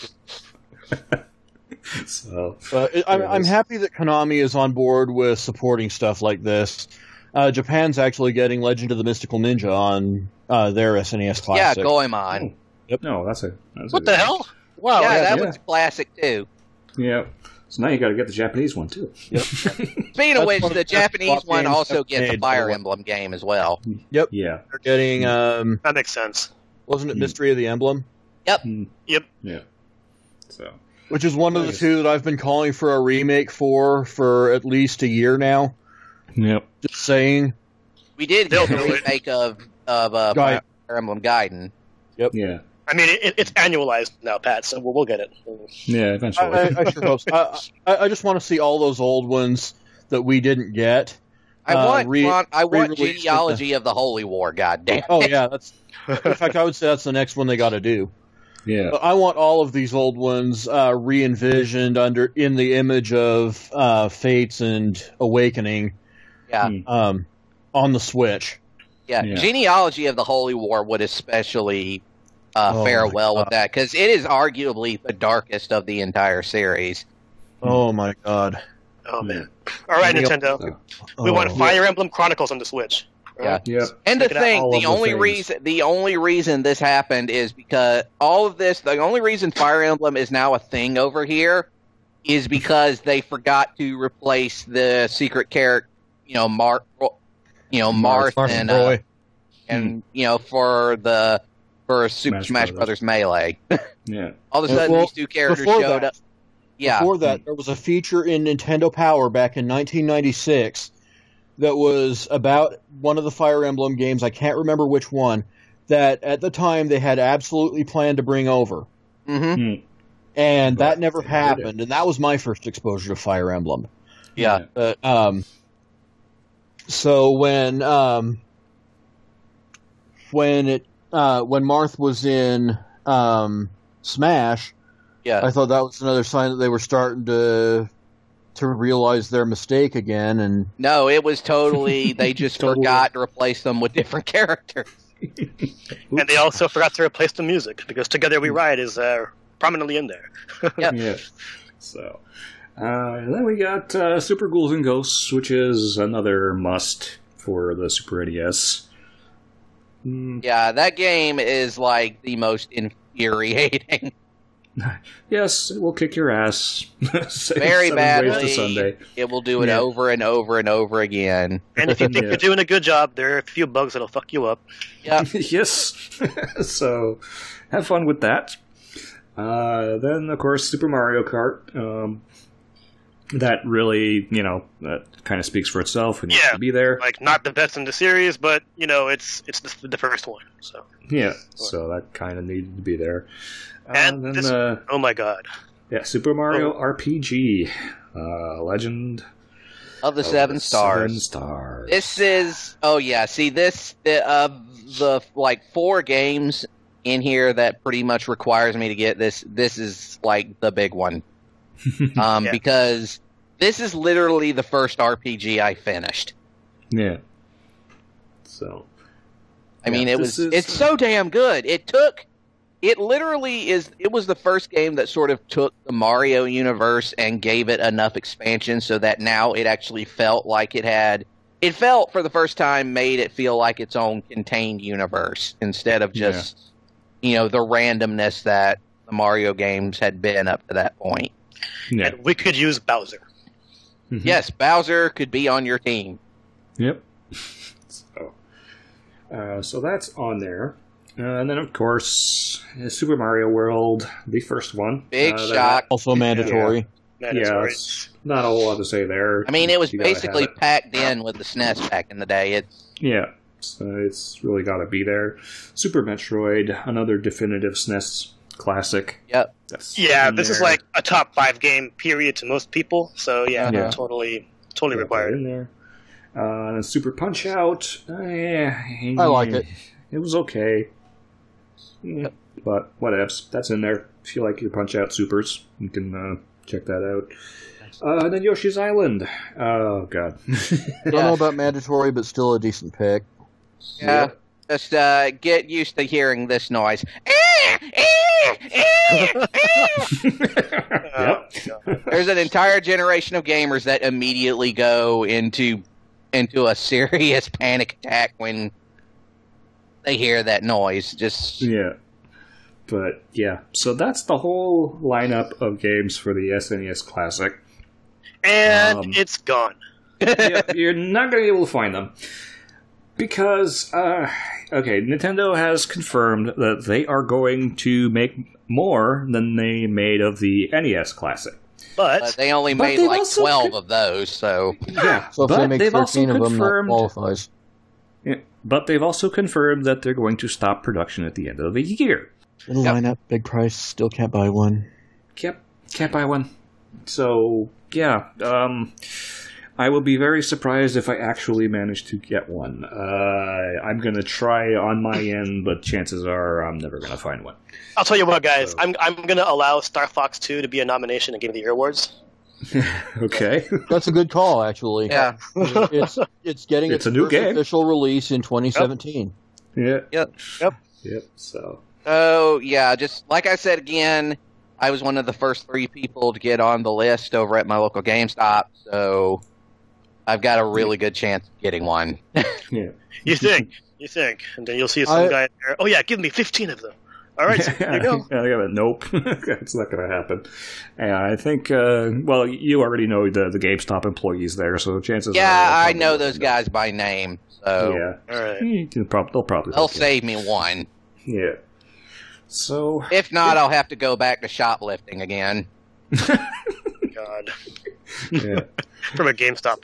So, I'm happy that Konami is on board with supporting stuff like this. Japan's actually getting Legend of the Mystical Ninja on their SNES Classic. Yeah, Goemon. Yep. No, that's what the hell? Wow, yeah, that one's classic too. Yeah. So now you got to get the Japanese one too. Yep. Speaking of which, the Japanese one also gets a Fire Emblem game as well. Yep. Yeah. They're getting. That makes sense. Wasn't it Mystery of the Emblem? Yep. Yep. Yeah. So. Which is one of the two that I've been calling for a remake for at least a year now. Yep. Just saying. We did get a remake of Fire Emblem Gaiden. Yep. Yeah. I mean, it's annualized now, Pat, so we'll get it. Yeah, eventually. I sure hope so. I just want to see all those old ones that we didn't get. I want Genealogy of the Holy War, goddamn. Oh, yeah. In fact, I would say that's the next one they got to do. Yeah. But I want all of these old ones re-envisioned in the image of Fates and Awakening. Yeah. On the Switch. Yeah. Genealogy of the Holy War would especially fare well with that, because it is arguably the darkest of the entire series. Oh my god. Oh man. Alright, Nintendo. We want Fire Emblem Chronicles on the Switch. Yeah. Yep. And to think, the only reason this happened is because the only reason Fire Emblem is now a thing over here is because they forgot to replace the secret character, Marth and Roy. for Super Smash Brothers Melee. Yeah. All of a sudden, these two characters showed up. Yeah. Before that, there was a feature in Nintendo Power back in 1996 that was about one of the Fire Emblem games. I can't remember which one. That at the time they had absolutely planned to bring over. Mm-hmm. And that never happened. And that was my first exposure to Fire Emblem. Yeah. So when Marth was in Smash, I thought that was another sign that they were starting to realize their mistake again. And no, it was totally they just forgot to replace them with different characters. And they also forgot to replace the music, because Together We Ride is prominently in there. Yep. Yeah. So, and then we got Super Ghouls and Ghosts, which is another must for the Super NES. Yeah, that game is like the most infuriating. Yes, it will kick your ass. Very badly. Sunday. It will do it over and over and over again. And if you think you're doing a good job, there are a few bugs that'll fuck you up. Yeah. Yes. So, have fun with that. Then, of course, Super Mario Kart. That really, that kind of speaks for itself and needs to be there. Like, not the best in the series, but, it's the first one. So yeah, so that kind of needed to be there. And then oh my god. Yeah, Super Mario RPG. Legend of the Seven Stars. 7 Stars. This is... Oh, yeah. See, the 4 games in here that pretty much requires me to get this is, like, the big one. Because this is literally the first RPG I finished. Yeah. So... I mean, it's so damn good. It was the first game that sort of took the Mario universe and gave it enough expansion so that now it actually felt like it felt for the first time made it feel like its own contained universe instead of just, the randomness that the Mario games had been up to that point. Yeah. And we could use Bowser. Mm-hmm. Yes, Bowser could be on your team. Yep. So that's on there. And then, of course, Super Mario World, the first one. Big shock. Also mandatory. Yeah, it's not a whole lot to say there. I mean, it was basically packed in with the SNES back in the day. So it's really got to be there. Super Metroid, another definitive SNES classic. Yep. This is like a top 5 game, period, to most people. So, totally required. In there. Super Punch Out. I like it. It was okay. Yeah, but whatevs. That's in there. If you like your Punch Out Supers, you can check that out. And then Yoshi's Island. Oh, God. Don't know about mandatory, but still a decent pick. Yeah. Just get used to hearing this noise. Yep. There's an entire generation of gamers that immediately go into a serious panic attack when they hear that noise. So that's the whole lineup of games for the SNES Classic. And it's gone. You're not going to be able to find them. Because, Nintendo has confirmed that they are going to make more than they made of the NES Classic. But they only made like 12 of those, so... Yeah, So if they make 13 of them, that qualifies. Yeah, but they've also confirmed that they're going to stop production at the end of the year. Little lineup, big price, still can't buy one. Yep, can't buy one. So, yeah, I will be very surprised if I actually manage to get one. I'm going to try on my end, but chances are I'm never going to find one. I'll tell you what, guys. I'm going to allow Star Fox 2 to be a nomination in Game of the Year Awards. Okay. That's a good call, actually. Yeah. It's getting its a new first game. official release in 2017. Yep. Yep. So. So, yeah, just like I said again, I was one of the first 3 people to get on the list over at my local GameStop, so I've got a really good chance of getting one. Yeah. You think. And then you'll see some guy there. Oh, yeah, give me 15 of them. All right, so there you go. Yeah, nope. That's not going to happen. Yeah, I think, well, you already know the GameStop employees there, so chances are... Yeah, I know those guys by name, so... Yeah. All right. They'll probably... They'll save me one. Yeah. So... If not, I'll have to go back to shoplifting again. God. Yeah. From a GameStop.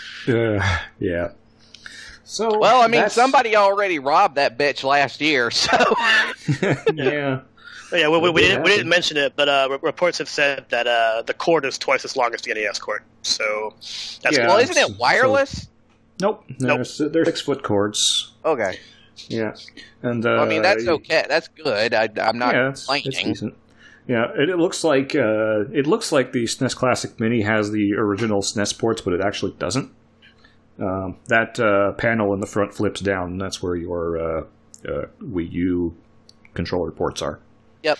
Yeah. So, well, I mean, somebody already robbed that bitch last year, so... Yeah. Yeah, we didn't mention it, but reports have said that the cord is twice as long as the NES cord. So that's well, isn't it wireless? Nope. They're 6-foot cords. Okay. Yeah, and well, I mean that's okay. That's good. I'm not complaining. It's decent. Yeah, it looks like the SNES Classic Mini has the original SNES ports, but it actually doesn't. That panel in the front flips down, and that's where your Wii U controller ports are. Yep.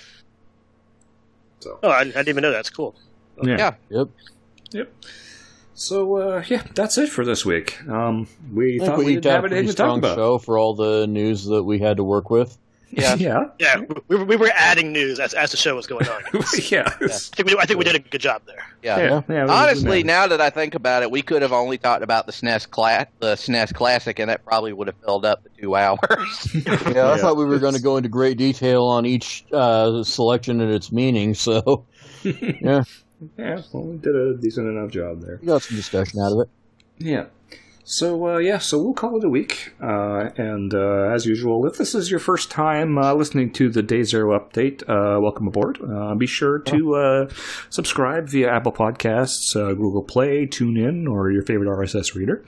So. Oh, I didn't even know that. That's cool. Yeah. Yep. So, that's it for this week. We thought we we'd have anything to talk about. Show for all the news that we had to work with. Yeah. Yeah. We were adding news as the show was going on. Yeah. I think we did a good job there. Yeah. Honestly, now that I think about it, we could have only talked about the SNES Classic, and that probably would have filled up the 2 hours. I thought we were going to go into great detail on each selection and its meaning. So, yeah. Yeah, well, we did a decent enough job there. We got some discussion out of it. Yeah. So we'll call it a week. And as usual, if this is your first time listening to the Day Zero update, welcome aboard. Be sure to subscribe via Apple Podcasts, Google Play, TuneIn, or your favorite RSS reader.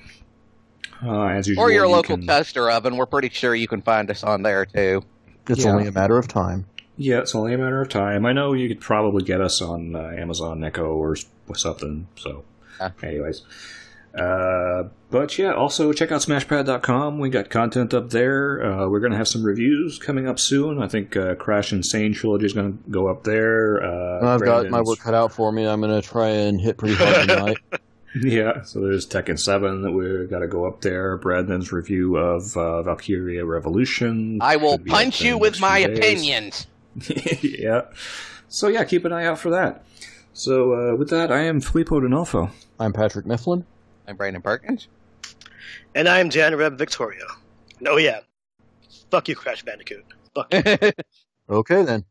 As usual, or your local toaster oven. We're pretty sure you can find us on there, too. It's only a matter of time. Yeah, it's only a matter of time. I know you could probably get us on Amazon Echo or something. So, anyways. But yeah, also check out smashpad.com. We got content up there. We're going to have some reviews coming up soon. I think Crash Insane Trilogy is going to go up there. I've got my work cut out for me. I'm going to try and hit pretty hard tonight. Yeah, so there's Tekken 7 that we've got to go up there. Brandon's review of Valkyria Revolution. I will punch you with my opinions. Yeah. So yeah, keep an eye out for that. So with that, I am Filippo D'Onofo. I'm Patrick Mifflin. I'm Brandon Perkins. And I'm Jan Reb Victoria. Oh yeah. Fuck you, Crash Bandicoot. Fuck you. Okay then.